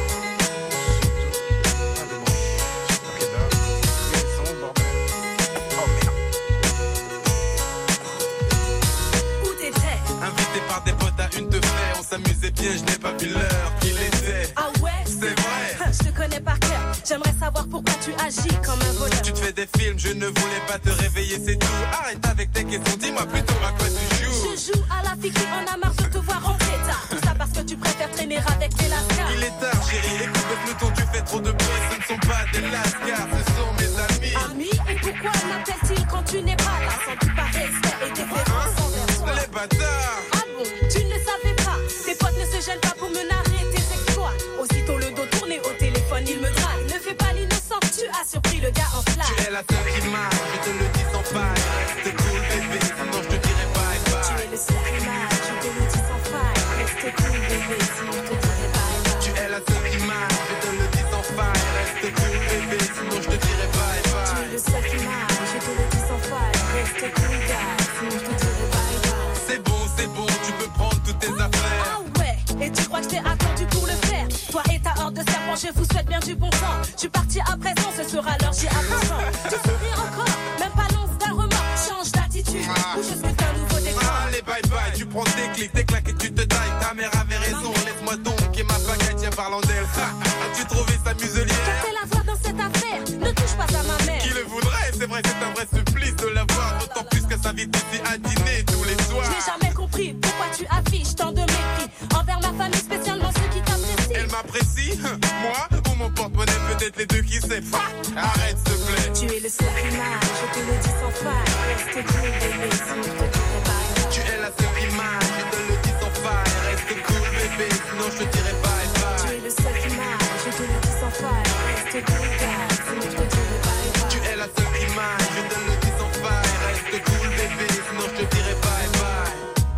Invité par des potes à une de fer, on s'amusait bien, je n'ai pas vu l'heure qu'il était. Ah ouais? C'est vrai. Je te connais par cœur, j'aimerais savoir pourquoi tu agis comme un voleur. Tu te fais des films, je ne voulais pas te réveiller, c'est tout. Arrête avec tes questions, dis-moi plutôt à quoi tu joues. Je joue à la fille qui en a marre de te voir en pétard. Tout ça parce que tu préfères traîner avec des lascars. Il est tard chérie, écoute le peloton, tu fais trop de bruit. Ce ne sont pas des lascars, ce sont mes amis. Amis, et pourquoi m'appellent-ils quand tu n'es pas là? Sans doute par respect et déférence envers toi. Les bâtards. Ah bon, tu ne le savais pas. Tes potes ne se gênent pas pour me narrer tes exploits. Aussitôt le dos tourné au téléphone, il me drague. Ne fais pas l'innocent, tu as surpris le gars en flamme. Tu es la seule qui m'aille, je te le dis sans faille. Reste cool bébé, sinon je te dirai bye bye. Tu es le seul qui m'aille, je te le dis sans faille. Reste cool bébé, sinon je te dirai bye bye. Tu es la seule qui m'aille, je te le dis sans faille. Reste cool bébé, sinon je te dirai bye bye. Tu es le seul qui m'aille, je te le dis sans faille. Reste cool gars, sinon je te dirai bye bye. C'est bon, c'est bon, tu peux prendre toutes tes affaires. Ah ouais, et tu crois que je t'ai attendu pour le faire? Toi et ta horde de serpents, je vous souhaite bien du bon temps. Je suis parti à présent, ce sera l'heure, j'y apprends. Tu souris encore, même pas l'once d'un remords. Change d'attitude, ou je suis un nouveau décor. Allez bye bye, tu prends tes clics, tes claques et tu te tailles. Ta mère avait raison, laisse-moi donc et ma baguette, tiens parlant d'elle. As-tu trouvé sa muselière? T'as fait la voix dans cette affaire, ne touche pas à ma mère. Qui le voudrait? C'est vrai, c'est un vrai supplice de la voir. D'autant plus que sa vie ici à dîner tous les soirs. Je n'ai jamais compris pourquoi tu affiches tant de mépris envers ma famille, spécialement ceux qui t'apprécient. Elle m'apprécie? Moi? Ou mon porte-monnaie, peut-être les deux qui sait. Arrête s'il te plaît. Tu es le seul qui m'aille, je te le dis sans faille. Reste cool bébé, sinon je te dirai bye bye. Tu es la seule qui m'aille, je te le dis sans faille. Reste cool bébé, sinon je te dirai bye bye. Tu es le seul qui m'aille, je te le dis sans faille. Reste cool gars, sinon je te dirai bye bye. Tu es la seule qui m'aille, je te le dis sans faille. Reste cool bébé, sinon je te dirai bye bye.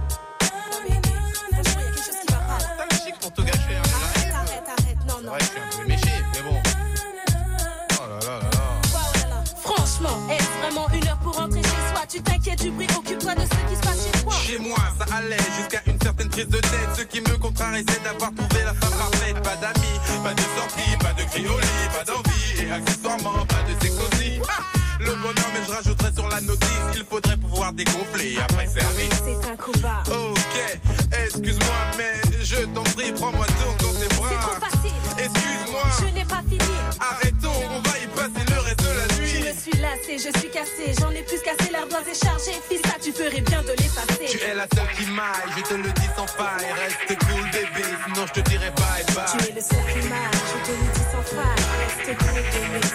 T'as le chic pour tout gâcher, hein. Arrête, arrête, arrête, non, non. Ouais, je suis un peu méché, mais bon. Oh là là là là. Franchement, est-ce vraiment une heure pour rentrer chez soi? tu t'inquiètes du bruit, occupe-toi de ce qui se passe chez toi. Chez moi, ça allait jusqu'à une certaine prise de tête. Ce qui me contrarie, c'est d'avoir trouvé la femme parfaite. Pas d'amis, pas de sortie, pas de cri au lit, pas d'envie et accessoirement pas de sexe aussi. Ah, le bonheur, mais je rajouterai sur la notice, il faudrait pouvoir dégonfler après service. C'est un combat. Ok, excuse-moi, mais je t'en prie, prends-moi donc dans tes bras. C'est trop facile. Excuse-moi, je n'ai pas fini. Arrêtons, on va y passer le reste de la nuit. Je me suis lassée, je suis cassée, j'en ai plus cassé, l'ardoise est chargée. Fils, ça tu ferais bien de l'effacer. Tu es la seule qui m'aille, je te le dis sans faille. Reste cool bébé, sinon je te dirai bye bye. Tu es le seul qui m'aille, je te le dis sans faille. Reste cool bébé.